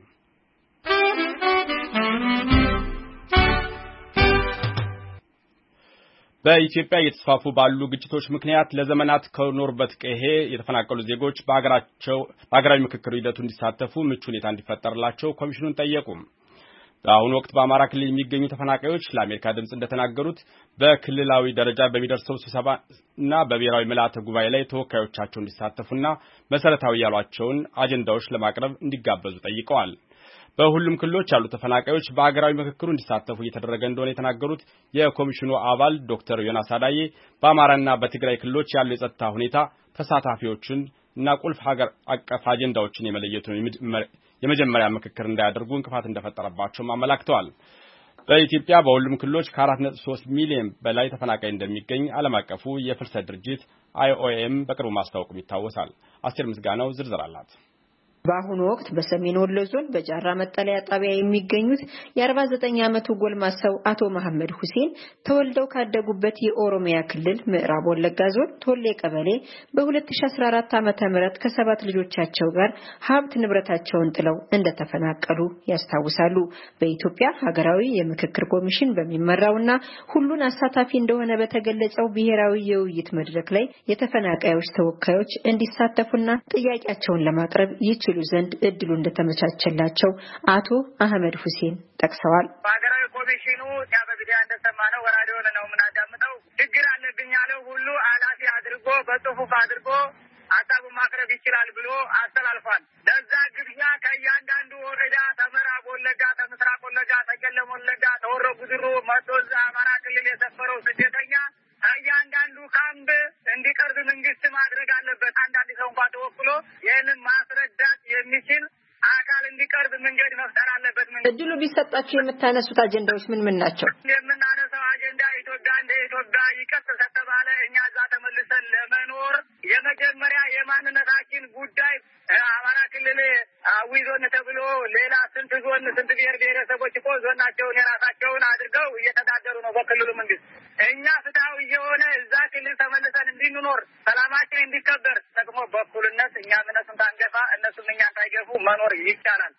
በኢትዮጵያ እየተስፋፉ ባሉ ግጭቶች ምክንያት ለዘመናት ከኖሩበት ቀዬ የተፈናቀሉ ዜጎች በአገራቸው በአገራዊ ምክክር ሂደቱ እንዲሳተፉ ምቹ ሁኔታ እንዲፈጠርላቸው ኮሚሽኑን ጠየቁ። በአሁኑ ወቅት በአማራ ክልል የሚገኙ ተፈናቃዮች ለአሜሪካ ድምጽ እንደተናገሩት በክልላዊ ደረጃ በሚደርሰው ስብሰባና በብሔራዊ ምልዓተ ጉባኤ ላይ ተወካዮቻቸው እንዲሳተፉና መሰረታዊ ያሏቸውን አጀንዳዎች ለማቅረብ እንዲጋበዙ ጠይቀዋል። በሁሉም ክልሎች ያሉ ተፈናቃዮች በአገራዊ ምክክሩ እንዲሳተፉ እየተደረገ እንደሆነ የተናገሩት የኮሚሽኑ አባል ዶክተር ዮናስ አዳዬ በአማራና በትግራይ ክልሎች ያለው የጸጥታ ሁኔታ ተሳታፊዎችን እና ቁልፍ ሀገር አቀፍ አጀንዳዎችን የመለየቱን የመጀመሪያ ምክክር እንዳያደርጉ እንቅፋት እንደፈጠረባቸው አመላክተዋል። በኢትዮጵያ በሁሉም ክልሎች ከአራት ነጥብ ሶስት ሚሊዮን በላይ ተፈናቃይ እንደሚገኝ ዓለም አቀፉ የፍልሰት ድርጅት አይ ኦ ኤም በቅርቡ ማስታወቁም ይታወሳል። አስቴር ምስጋናው ዝርዝር አላት። በአሁኑ ወቅት በሰሜን ወሎ ዞን በጃራ መጠለያ ጣቢያ የሚገኙት የአርባ ዘጠኝ ዓመቱ ጎልማሳው አቶ መሐመድ ሁሴን ተወልደው ካደጉበት የኦሮሚያ ክልል ምዕራብ ወለጋ ዞን ቶሌ ቀበሌ በ2014 ዓመተ ምህረት ከሰባት ልጆቻቸው ጋር ሀብት ንብረታቸውን ጥለው እንደተፈናቀሉ ያስታውሳሉ። በኢትዮጵያ ሀገራዊ የምክክር ኮሚሽን በሚመራውና ሁሉን አሳታፊ እንደሆነ በተገለጸው ብሔራዊ የውይይት መድረክ ላይ የተፈናቃዮች ተወካዮች እንዲሳተፉና ጥያቄያቸውን ለማቅረብ ይችላሉ ዘንድ እድሉ እንደተመቻቸላቸው አቶ አህመድ ሁሴን ጠቅሰዋል። በሀገራዊ ኮሚሽኑ ያ በቪዲዮ እንደሰማነው ወራዲዮ ነው ምናዳምጠው ችግር አለብኝ ያለው ሁሉ አላፊ አድርጎ በጽሁፍ አድርጎ ሀሳቡን ማቅረብ ይችላል ብሎ አስተላልፏል። ለዛ ግብዣ ከእያንዳንዱ ወረዳ ከምዕራብ ወለጋ፣ ከምስራቅ ወለጋ፣ ከቄለም ወለጋ፣ ተወሮ ጉድሩ መጥቶ እዛ አማራ ክልል የሰፈረው ስደተኛ እያንዳንዱ ካምፕ እንዲቀርብ መንግስት ማድረግ አለበት። አንዳንድ ሰው እንኳን ተወክሎ ይህንን ማስረዳት የሚችል አካል እንዲቀርብ መንገድ መፍጠር አለበት። እድሉ ቢሰጣችሁ የምታነሱት አጀንዳዎች ምን ምን ናቸው? የምናነሳው አጀንዳ ኢትዮጵያ እንደ ኢትዮጵያ ይቀጥል ከተባለ እኛ እዛ ተመልሰን ለመኖር የመጀመሪያ የማንነታችን ጉዳይ አማራ ክልል አዊ ዞን ተብሎ ሌላ ስንት ዞን ስንት ብሔር ብሔረሰቦች እኮ ዞናቸውን የራሳቸውን አድርገው እየተዳደሩ ነው በክልሉ መንግስት። እኛ ፍትሃዊ የሆነ እዛ ክልል ተመልሰን እንድንኖር ሰላማችን እንዲከበር ደግሞ በእኩልነት እኛ እነሱን ታንገፋ እነሱም እኛን ታይገፉ መኖር ይቻላል።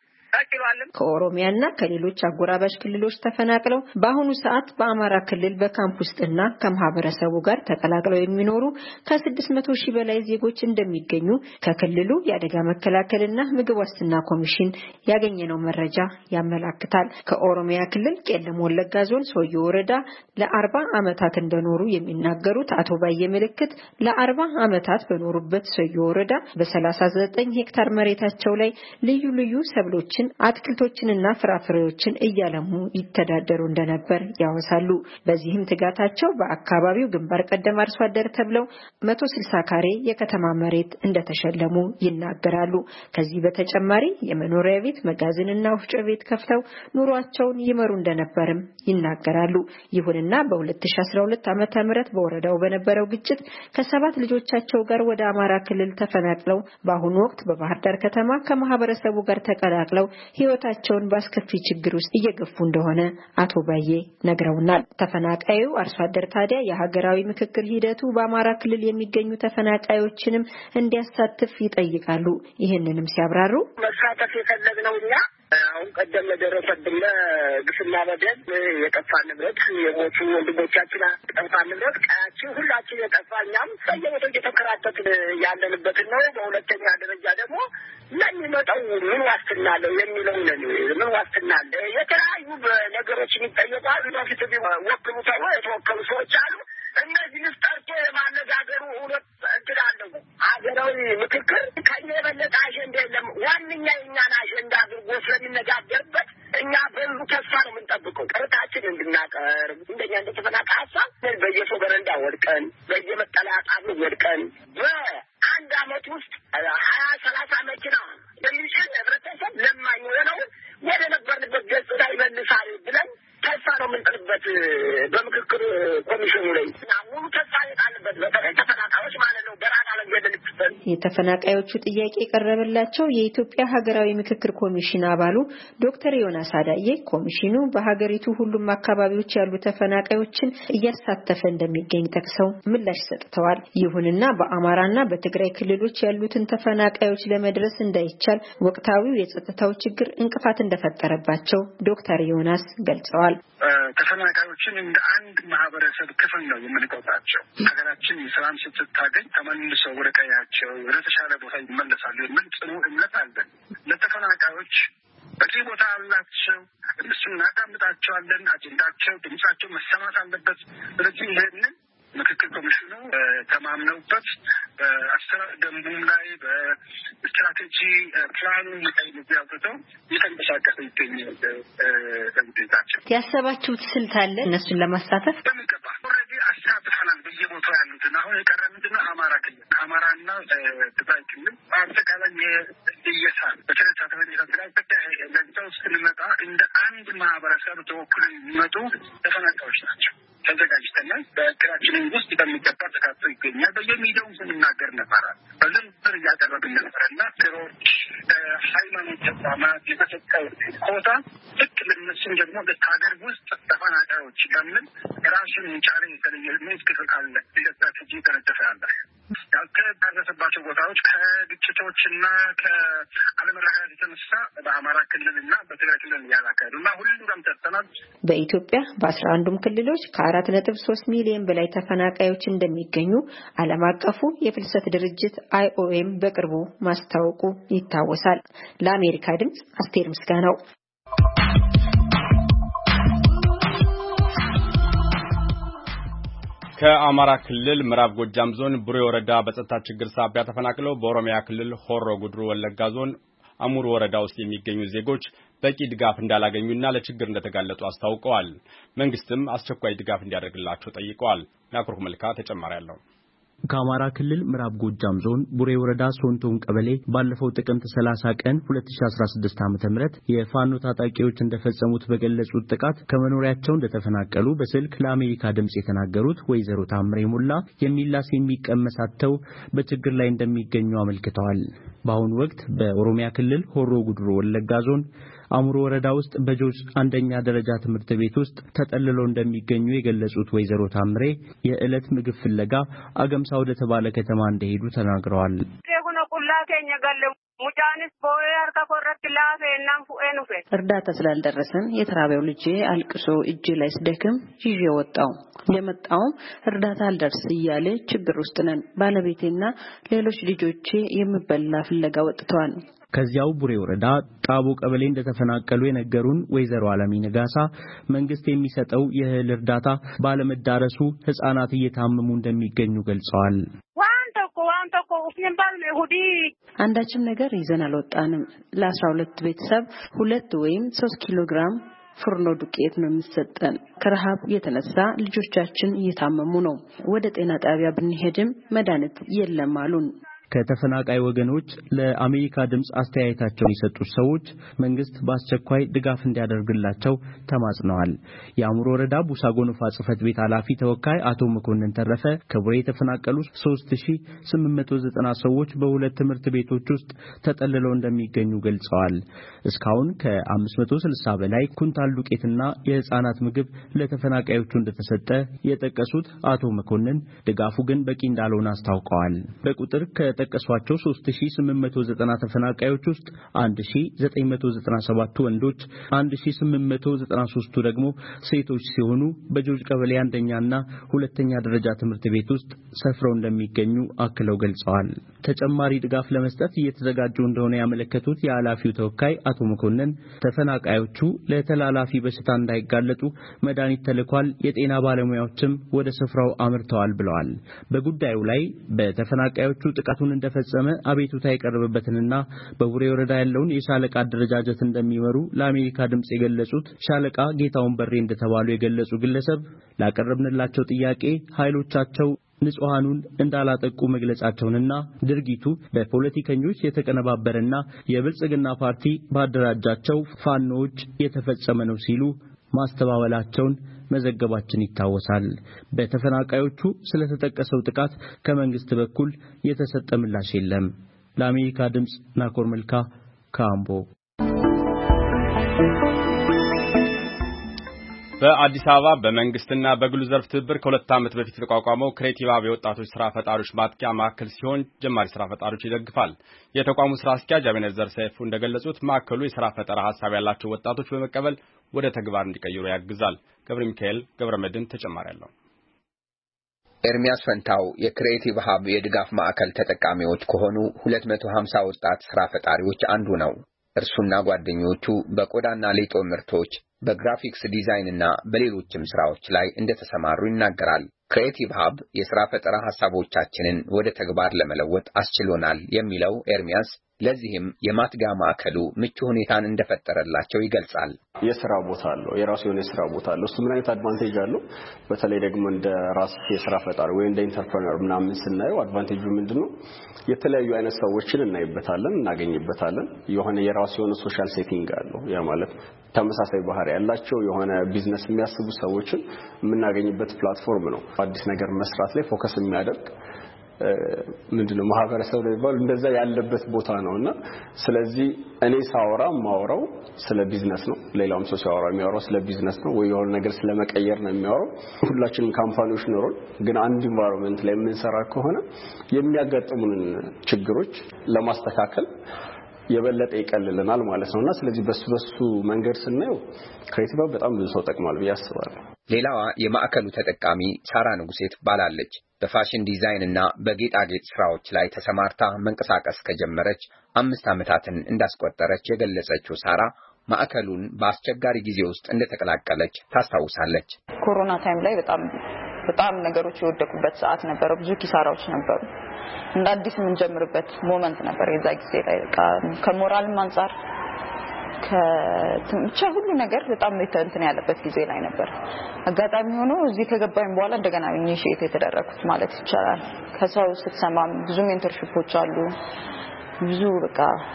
ከኦሮሚያና ከሌሎች አጎራባች ክልሎች ተፈናቅለው በአሁኑ ሰዓት በአማራ ክልል በካምፕ ውስጥና ከማህበረሰቡ ጋር ተቀላቅለው የሚኖሩ ከስድስት መቶ ሺህ በላይ ዜጎች እንደሚገኙ ከክልሉ የአደጋ መከላከልና ምግብ ዋስትና ኮሚሽን ያገኘነው መረጃ ያመለክታል። ከኦሮሚያ ክልል ቄለም ወለጋ ዞን ሶዮ ወረዳ ለአርባ ዓመታት እንደኖሩ የሚናገሩት አቶ ባየ ምልክት ለአርባ ዓመታት በኖሩበት ሶዮ ወረዳ በሰላሳ ዘጠኝ ሄክታር መሬታቸው ላይ ልዩ ልዩ ሰብሎች አትክልቶችንና ፍራፍሬዎችን እያለሙ ይተዳደሩ እንደነበር ያወሳሉ። በዚህም ትጋታቸው በአካባቢው ግንባር ቀደም አርሶ አደር ተብለው መቶ ስልሳ ካሬ የከተማ መሬት እንደተሸለሙ ይናገራሉ። ከዚህ በተጨማሪ የመኖሪያ ቤት መጋዘንና ወፍጮ ቤት ከፍተው ኑሯቸውን ይመሩ እንደነበርም ይናገራሉ። ይሁንና በ2012 ዓመተ ምህረት በወረዳው በነበረው ግጭት ከሰባት ልጆቻቸው ጋር ወደ አማራ ክልል ተፈናቅለው በአሁኑ ወቅት በባህር ዳር ከተማ ከማህበረሰቡ ጋር ተቀላቅለው ህይወታቸውን በአስከፊ ችግር ውስጥ እየገፉ እንደሆነ አቶ ባዬ ነግረውናል። ተፈናቃዩ አርሶ አደር ታዲያ የሀገራዊ ምክክር ሂደቱ በአማራ ክልል የሚገኙ ተፈናቃዮችንም እንዲያሳትፍ ይጠይቃሉ። ይህንንም ሲያብራሩ መሳተፍ የፈለግነው እኛ አሁን ቀደም ለደረሰብን ግፍና በደል የጠፋ ንብረት የሞቱ ወንድሞቻችን ጠፋ ንብረት ቀያችን ሁላችን የጠፋ እኛም በየቦታው እየተከራተትን ያለንበት ነው። በሁለተኛ ደረጃ ደግሞ ለሚመጣው ምን ዋስትና አለው የሚለው ነው። ምን ዋስትና አለ? የተለያዩ ነገሮች የሚጠየቃሉ። በፊት ወክሉ ተብሎ የተወከሉ ሰዎች አሉ። እነዚህ ምስጠርቶ የማነጋገሩ ሁለት እንትን አለው። ሀገራዊ ምክክር ከኛ የበለጠ አጀንዳ የለም። ዋንኛ የኛን አጀንዳ አድርጎ ስለሚነጋገርበት እኛ በህዝቡ ተስፋ ነው የምንጠብቀው። ቅሬታችን እንድናቀርብ እንደኛ እንደተፈናቃይ ሀሳብ በየሰው በረንዳ ወድቀን በየመጠለያ ጣቢያ ወድቀን በአንድ አመት ውስጥ ሀያ ሰላሳ መኪና የሚሸጥ ህብረተሰብ ለማኝ ሆነው ወደ ነበርንበት ገጽታ ይመልሳል ብለን ተስፋ ነው የምንጥልበት በምክክር ኮሚሽኑ ላይ ሙሉ ተስፋ የጣልበት በተለይ ተፈናቃዮች ማለት ነው። በራና ለገደልክፈን የተፈናቃዮቹ ጥያቄ የቀረበላቸው የኢትዮጵያ ሀገራዊ ምክክር ኮሚሽን አባሉ ዶክተር ዮናስ አዳዬ ኮሚሽኑ በሀገሪቱ ሁሉም አካባቢዎች ያሉ ተፈናቃዮችን እያሳተፈ እንደሚገኝ ጠቅሰው ምላሽ ሰጥተዋል። ይሁንና በአማራና በትግራይ ክልሎች ያሉትን ተፈናቃዮች ለመድረስ እንዳይቻል ወቅታዊው የጸጥታው ችግር እንቅፋት እንደፈጠረባቸው ዶክተር ዮናስ ገልጸዋል። ተፈናቃዮችን እንደ አንድ ማህበረሰብ ክፍል ነው የምንቆጥራቸው። ሀገራችን የሰላም ስትታገኝ ተመልሰው ወደ ቀያቸው ወደ ተሻለ ቦታ ይመለሳሉ የሚል ጽኑ እምነት አለን። ለተፈናቃዮች በቂ ቦታ አላቸው። እነሱን እናዳምጣቸዋለን። አጀንዳቸው፣ ድምጻቸው መሰማት አለበት። ስለዚህ ይህንን ምክክር ኮሚሽኑ ተማምነውበት በአሰራር ደንቡም ላይ በስትራቴጂ ፕላኑ ላይ ያወጣው የተንቀሳቀሰ ይገኛል። በቤታችን ያሰባችሁት ስልት አለ እነሱን ለማሳተፍ በሚገባ ኦልሬዲ አሳትፈናል። በየቦታው ያሉትን አሁን የቀረ ምንድነው አማራ ክልል አማራና ትግራይ ክልል አጠቃላይ የየሳ በተለይ ተፈናቃዮች ለዛው ስንመጣ እንደ አንድ ማህበረሰብ ተወክሎ የሚመጡ ተፈናቃዮች ናቸው። ተዘጋጅተናል። በክራችንን ውስጥ በሚገባ ተካቶ ይገኛል። በየሚዲያው ስንናገር ነበር። በዝርዝር እያቀረብን ነበርና ክሮች ሃይማኖት ተቋማት የተሰጠው ኮታ ልክ ለነሱም ደግሞ በሀገር ውስጥ ተፈናቃዮች ለምን ራሱን የቻለ የተለየ ሜት ክፍል አለ ስትራቴጂ ተነደፈ አለ። ያልተዳረሰባቸው ቦታዎች ከግጭቶችና ከአለመረጋጋት የተነሳ በአማራ ክልልና በትግራይ ክልል ያላካሄዱ እና ሁሉም ተጠናል። በኢትዮጵያ በአስራ አንዱም ክልሎች ከአራት ነጥብ ሶስት ሚሊዮን በላይ ተፈናቃዮች እንደሚገኙ ዓለም አቀፉ የፍልሰት ድርጅት አይ ኦ ኤም በቅርቡ ማስታወቁ ይታወሳል። ለአሜሪካ ድምጽ አስቴር ምስጋናው። ከአማራ ክልል ምዕራብ ጎጃም ዞን ቡሬ ወረዳ በጸጥታ ችግር ሳቢያ ተፈናቅለው በኦሮሚያ ክልል ሆሮ ጉድሩ ወለጋ ዞን አሙር ወረዳ ውስጥ የሚገኙ ዜጎች በቂ ድጋፍ እንዳላገኙና ለችግር እንደተጋለጡ አስታውቀዋል። መንግስትም አስቸኳይ ድጋፍ እንዲያደርግላቸው ጠይቀዋል። ናኩር መልካ ተጨማሪ ያለው ከአማራ ክልል ምዕራብ ጎጃም ዞን ቡሬ ወረዳ ሶንቶን ቀበሌ ባለፈው ጥቅምት ሰላሳ ቀን ሁለት ሺህ አስራ ስድስት ዓመተ ምህረት የፋኖ ታጣቂዎች እንደፈጸሙት በገለጹት ጥቃት ከመኖሪያቸው እንደተፈናቀሉ በስልክ ለአሜሪካ ድምጽ የተናገሩት ወይዘሮ ታምሬ ሙላ የሚላስ የሚቀመሳተው በችግር ላይ እንደሚገኙ አመልክተዋል። በአሁኑ ወቅት በኦሮሚያ ክልል ሆሮ ጉድሩ ወለጋ ዞን አሙር ወረዳ ውስጥ በጆች አንደኛ ደረጃ ትምህርት ቤት ውስጥ ተጠልለው እንደሚገኙ የገለጹት ወይዘሮ ታምሬ የዕለት ምግብ ፍለጋ አገምሳ ወደ ተባለ ከተማ እንደሄዱ ተናግረዋል። እርዳታ ስላልደረሰን የተራበው ልጄ አልቅሶ እጄ ላይ ስደክም ይዤ ወጣው። የመጣውም እርዳታ አልደርስ እያለ ችግር ውስጥ ነን። ባለቤቴና ሌሎች ልጆቼ የሚበላ ፍለጋ ወጥተዋል። ከዚያው ቡሬ ወረዳ ጣቦ ቀበሌ እንደተፈናቀሉ የነገሩን ወይዘሮ አለሚ ነጋሳ መንግስት የሚሰጠው የእህል እርዳታ ባለመዳረሱ ህፃናት እየታመሙ እንደሚገኙ ገልጸዋል። አንዳችም ነገር ይዘን አልወጣንም። ለአስራ ሁለት ቤተሰብ ሁለት ወይም ሶስት ኪሎ ግራም ፍርኖ ዱቄት ነው የሚሰጠን። ከረሃብ የተነሳ ልጆቻችን እየታመሙ ነው። ወደ ጤና ጣቢያ ብንሄድም መድኃኒት የለም አሉን። ከተፈናቃይ ወገኖች ለአሜሪካ ድምጽ አስተያየታቸውን የሰጡት ሰዎች መንግስት በአስቸኳይ ድጋፍ እንዲያደርግላቸው ተማጽነዋል። የአሙር ወረዳ ቡሳ ጎኖፋ ጽፈት ቤት ኃላፊ ተወካይ አቶ መኮንን ተረፈ ከቡሬ የተፈናቀሉ ሶስት ሺህ ስምንት መቶ ዘጠና ሰዎች በሁለት ትምህርት ቤቶች ውስጥ ተጠልለው እንደሚገኙ ገልጸዋል። እስካሁን ከአምስት መቶ ስልሳ በላይ ኩንታል ዱቄትና የህፃናት ምግብ ለተፈናቃዮቹ እንደተሰጠ የጠቀሱት አቶ መኮንን ድጋፉ ግን በቂ እንዳልሆነ አስታውቀዋል። በቁጥር ከጠቀሷቸው ሶስት ሺህ ስምንት መቶ ዘጠና ተፈናቃዮች ውስጥ አንድ ሺህ ዘጠኝ መቶ ዘጠና ሰባት ወንዶች፣ አንድ ሺህ ስምንት መቶ ዘጠና ሶስት ደግሞ ሴቶች ሲሆኑ በጆጅ ቀበሌ አንደኛና ሁለተኛ ደረጃ ትምህርት ቤት ውስጥ ሰፍረው እንደሚገኙ አክለው ገልጸዋል። ተጨማሪ ድጋፍ ለመስጠት እየተዘጋጁ እንደሆነ ያመለከቱት የኃላፊው ተወካይ አቶ መኮንን ተፈናቃዮቹ ለተላላፊ በሽታ እንዳይጋለጡ መድኃኒት ተልኳል፣ የጤና ባለሙያዎችም ወደ ስፍራው አምርተዋል ብለዋል። በጉዳዩ ላይ በተፈናቃዮቹ ጥቃቱን ግድያውን እንደፈጸመ አቤቱታ የቀረበበትንና በቡሬ ወረዳ ያለውን የሻለቃ አደረጃጀት እንደሚመሩ ለአሜሪካ ድምጽ የገለጹት ሻለቃ ጌታውን በሬ እንደተባሉ የገለጹ ግለሰብ ላቀረብንላቸው ጥያቄ ኃይሎቻቸው ንጹሃኑን እንዳላጠቁ መግለጻቸውንና ድርጊቱ በፖለቲከኞች የተቀነባበረና የብልጽግና ፓርቲ ባደራጃቸው ፋኖዎች የተፈጸመ ነው ሲሉ ማስተባበላቸውን መዘገባችን ይታወሳል። በተፈናቃዮቹ ስለተጠቀሰው ጥቃት ከመንግስት በኩል የተሰጠ ምላሽ የለም። ለአሜሪካ ድምጽ ናኮር መልካ ካምቦ። በአዲስ አበባ በመንግስትና በግሉ ዘርፍ ትብብር ከሁለት ዓመት በፊት የተቋቋመው ክሬቲቭ ሀብ የወጣቶች ስራ ፈጣሪዎች ማጥቂያ ማዕከል ሲሆን ጀማሪ ስራ ፈጣሪዎች ይደግፋል። የተቋሙ ስራ አስኪያጅ አቤኔዘር ሰይፉ እንደገለጹት ማዕከሉ የስራ ፈጠራ ሐሳብ ያላቸው ወጣቶች በመቀበል ወደ ተግባር እንዲቀይሩ ያግዛል። ገብረ ሚካኤል ገብረመድን ተጨማሪ አለው። ኤርሚያስ ፈንታው የክሬቲቭ ሀብ የድጋፍ ማዕከል ተጠቃሚዎች ከሆኑ ሁለት መቶ ሃምሳ ወጣት ስራ ፈጣሪዎች አንዱ ነው። እርሱና ጓደኞቹ በቆዳና ሌጦ ምርቶች በግራፊክስ ዲዛይን እና በሌሎችም ስራዎች ላይ እንደተሰማሩ ይናገራል። ክሬቲቭ ሀብ የሥራ ፈጠራ ሐሳቦቻችንን ወደ ተግባር ለመለወጥ አስችሎናል የሚለው ኤርሚያስ ለዚህም የማትጋ ማዕከሉ ምቹ ሁኔታን እንደፈጠረላቸው ይገልጻል። የሥራ ቦታ አለው፣ የራሱ የሆነ የሥራ ቦታ አለው። እሱ ምን አይነት አድቫንቴጅ አለው? በተለይ ደግሞ እንደ ራስ የሥራ ፈጣሪ ወይ እንደ ኢንተርፕረነር ምናምን ስናየው አድቫንቴጁ ምንድነው? የተለያዩ አይነት ሰዎችን እናይበታለን፣ እናገኝበታለን። የሆነ የራሱ የሆነ ሶሻል ሴቲንግ አለው። ያ ማለት ተመሳሳይ ባህሪ ያላቸው የሆነ ቢዝነስ የሚያስቡ ሰዎችን የምናገኝበት ፕላትፎርም ነው። አዲስ ነገር መስራት ላይ ፎከስ የሚያደርግ ምንድነው ማህበረሰብ ላይ ባል እንደዛ ያለበት ቦታ ነውና ስለዚህ እኔ ሳወራ ማወራው ስለ ቢዝነስ ነው። ሌላውም ሰው ሲያወራ የሚያወራው ስለ ቢዝነስ ነው ወይ የሆነ ነገር ስለመቀየር ነው የሚያወራው። ሁላችንም ካምፓኒዎች ኖሮን ግን አንድ ኢንቫይሮንመንት ላይ የምንሰራ ከሆነ የሚያጋጥሙንን ችግሮች ለማስተካከል የበለጠ ይቀልልናል ማለት ነውና ስለዚህ በሱ በሱ መንገድ ስናየው ክሬቲቭ ሀብ በጣም ብዙ ሰው ጠቅሟል ብዬ አስባለሁ። ሌላዋ የማዕከሉ ተጠቃሚ ሳራ ንጉሴ ትባላለች። በፋሽን ዲዛይን እና በጌጣጌጥ ስራዎች ላይ ተሰማርታ መንቀሳቀስ ከጀመረች አምስት ዓመታትን እንዳስቆጠረች የገለጸችው ሳራ ማዕከሉን በአስቸጋሪ ጊዜ ውስጥ እንደተቀላቀለች ታስታውሳለች። ኮሮና ታይም ላይ በጣም በጣም ነገሮች የወደቁበት ሰዓት ነበር። ብዙ ኪሳራዎች ነበሩ። እንደ አዲስ የምንጀምርበት ሞመንት ነበር የዛ ጊዜ ላይ ከሞራልም አንፃር ከትምቻ ሁሉ ነገር በጣም እንትን ያለበት ጊዜ ላይ ነበር። አጋጣሚ ሆኖ እዚህ ከገባኝ በኋላ እንደገና ኢኒሺዬት የተደረኩት ማለት ይቻላል። ከሰው ስትሰማም ብዙ ሜንተርሺፖች አሉ። ብዙ በቃ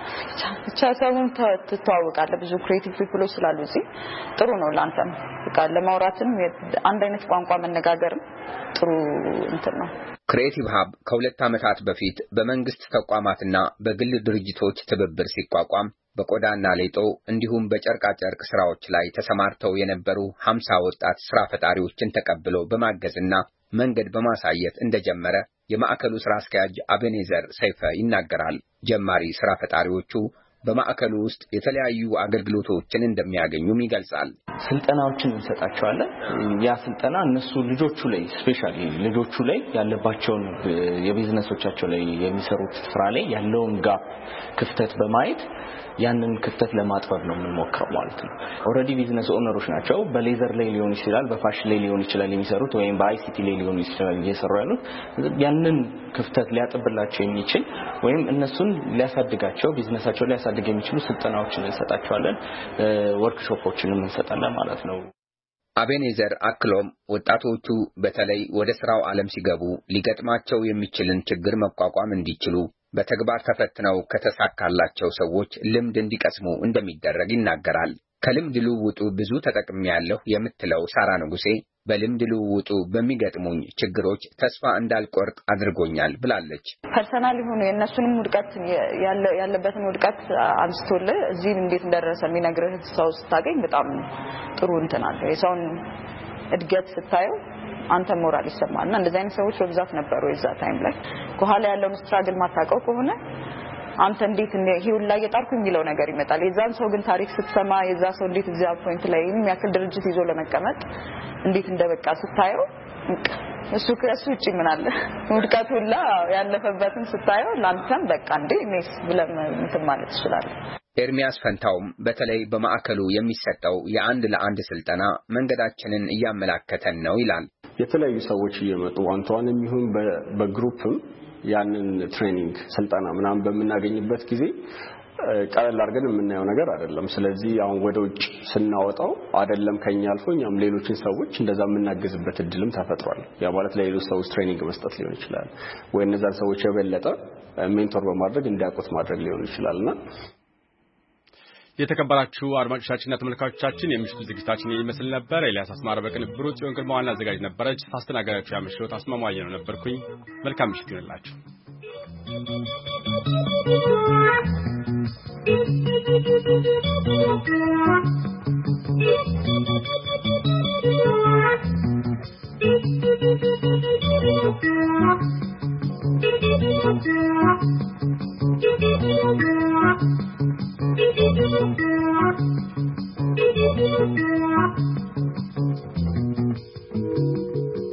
ብቻ ሰውን ተተዋወቃለህ። ብዙ ክሬቲቭ ፒፕሎች ስላሉ እዚህ ጥሩ ነው ላንተም በቃ ለማውራትም አንድ አይነት ቋንቋ መነጋገርም ጥሩ እንትን ነው። ክሬቲቭ ሀብ ከሁለት ዓመታት በፊት በመንግስት ተቋማትና በግል ድርጅቶች ትብብር ሲቋቋም በቆዳና ሌጦ እንዲሁም በጨርቃ ጨርቅ ስራዎች ላይ ተሰማርተው የነበሩ ሃምሳ ወጣት ስራ ፈጣሪዎችን ተቀብሎ በማገዝና መንገድ በማሳየት እንደጀመረ የማዕከሉ ስራ አስኪያጅ አቤኔዘር ሰይፈ ይናገራል። ጀማሪ ስራ ፈጣሪዎቹ በማዕከሉ ውስጥ የተለያዩ አገልግሎቶችን እንደሚያገኙም ይገልጻል። ስልጠናዎችን እንሰጣቸዋለን። ያ ስልጠና እነሱ ልጆቹ ላይ ስፔሻሊ ልጆቹ ላይ ያለባቸውን የቢዝነሶቻቸው ላይ የሚሰሩት ስራ ላይ ያለውን ጋፕ ክፍተት በማየት ያንን ክፍተት ለማጥበብ ነው የምንሞክረው ማለት ነው። ኦሬዲ ቢዝነስ ኦነሮች ናቸው። በሌዘር ላይ ሊሆን ይችላል፣ በፋሽን ላይ ሊሆን ይችላል የሚሰሩት ወይም በአይሲቲ ላይ ሊሆን ይችላል እየሰሩ ያሉት። ያንን ክፍተት ሊያጥብላቸው የሚችል ወይም እነሱን ሊያሳድጋቸው ቢዝነሳቸው ሊያሳድግ የሚችሉ ስልጠናዎችን እንሰጣቸዋለን፣ ወርክሾፖችንም እንሰጣለን ማለት ነው። አቤኔዘር አክሎም ወጣቶቹ በተለይ ወደ ስራው ዓለም ሲገቡ ሊገጥማቸው የሚችልን ችግር መቋቋም እንዲችሉ በተግባር ተፈትነው ከተሳካላቸው ሰዎች ልምድ እንዲቀስሙ እንደሚደረግ ይናገራል። ከልምድ ልውውጡ ብዙ ተጠቅሜያለሁ የምትለው ሳራ ንጉሴ በልምድ ልውውጡ በሚገጥሙኝ ችግሮች ተስፋ እንዳልቆርጥ አድርጎኛል ብላለች። ፐርሰናሊ ሆኖ የነሱንም ውድቀት ያለበትን ውድቀት አንስቶልህ እዚህ እንዴት እንደደረሰ የሚነግርህ ሰው ስታገኝ በጣም ጥሩ እንትን አለ። የሰውን እድገት ስታየው አንተ ሞራል ይሰማልና እንደዚህ አይነት ሰዎች በብዛት ነበሩ የዛ ታይም ላይ። ከኋላ ያለውን ስትራግል ማታውቀው ከሆነ አንተ እንዴት ይሁን ላይ የጣርኩ የሚለው ነገር ይመጣል። የዛን ሰው ግን ታሪክ ስትሰማ የዛ ሰው እንዴት እዚያ ፖይንት ላይ የሚያክል ድርጅት ይዞ ለመቀመጥ እንዴት እንደበቃ ስታየው እሱ ከሱ እጪ ምን አለ ውድቀቱላ ያለፈበትን ስታየው ላንተም በቃ እንዴ ኔስ ብለም እንትን ማለት ይችላል። ኤርሚያስ ፈንታውም በተለይ በማዕከሉ የሚሰጠው የአንድ ለአንድ ስልጠና መንገዳችንን እያመላከተን ነው ይላል። የተለያዩ ሰዎች እየመጡ አንቷንም ይሁን በግሩፕም ያንን ትሬኒንግ ስልጠና ምናምን በመናገኝበት ጊዜ ቀለል አድርገን የምናየው ነገር አይደለም ስለዚህ አሁን ወደ ውጭ ስናወጣው አይደለም ከኛ አልፎ እኛም ሌሎችን ሰዎች እንደዛ የምናገዝበት እድልም ተፈጥሯል ያ ማለት ለሌሎች ሰዎች ትሬኒንግ መስጠት ሊሆን ይችላል ወይ እነዛን ሰዎች የበለጠ ሜንቶር በማድረግ እንዲያውቁት ማድረግ ሊሆን ይችላልና የተከበራችሁ አድማጮቻችንና ተመልካቾቻችን የምሽቱ ዝግጅታችን ይመስል ነበር ኤልያስ አስማረ በቅንብሩ ጽዮን ግርማ ዋና አዘጋጅ ነበረች ሳስተናጋጃችሁ ያመሸሁት አስማማኝ ነው ነበርኩኝ መልካም ምሽት ይሁንላችሁ Thank you.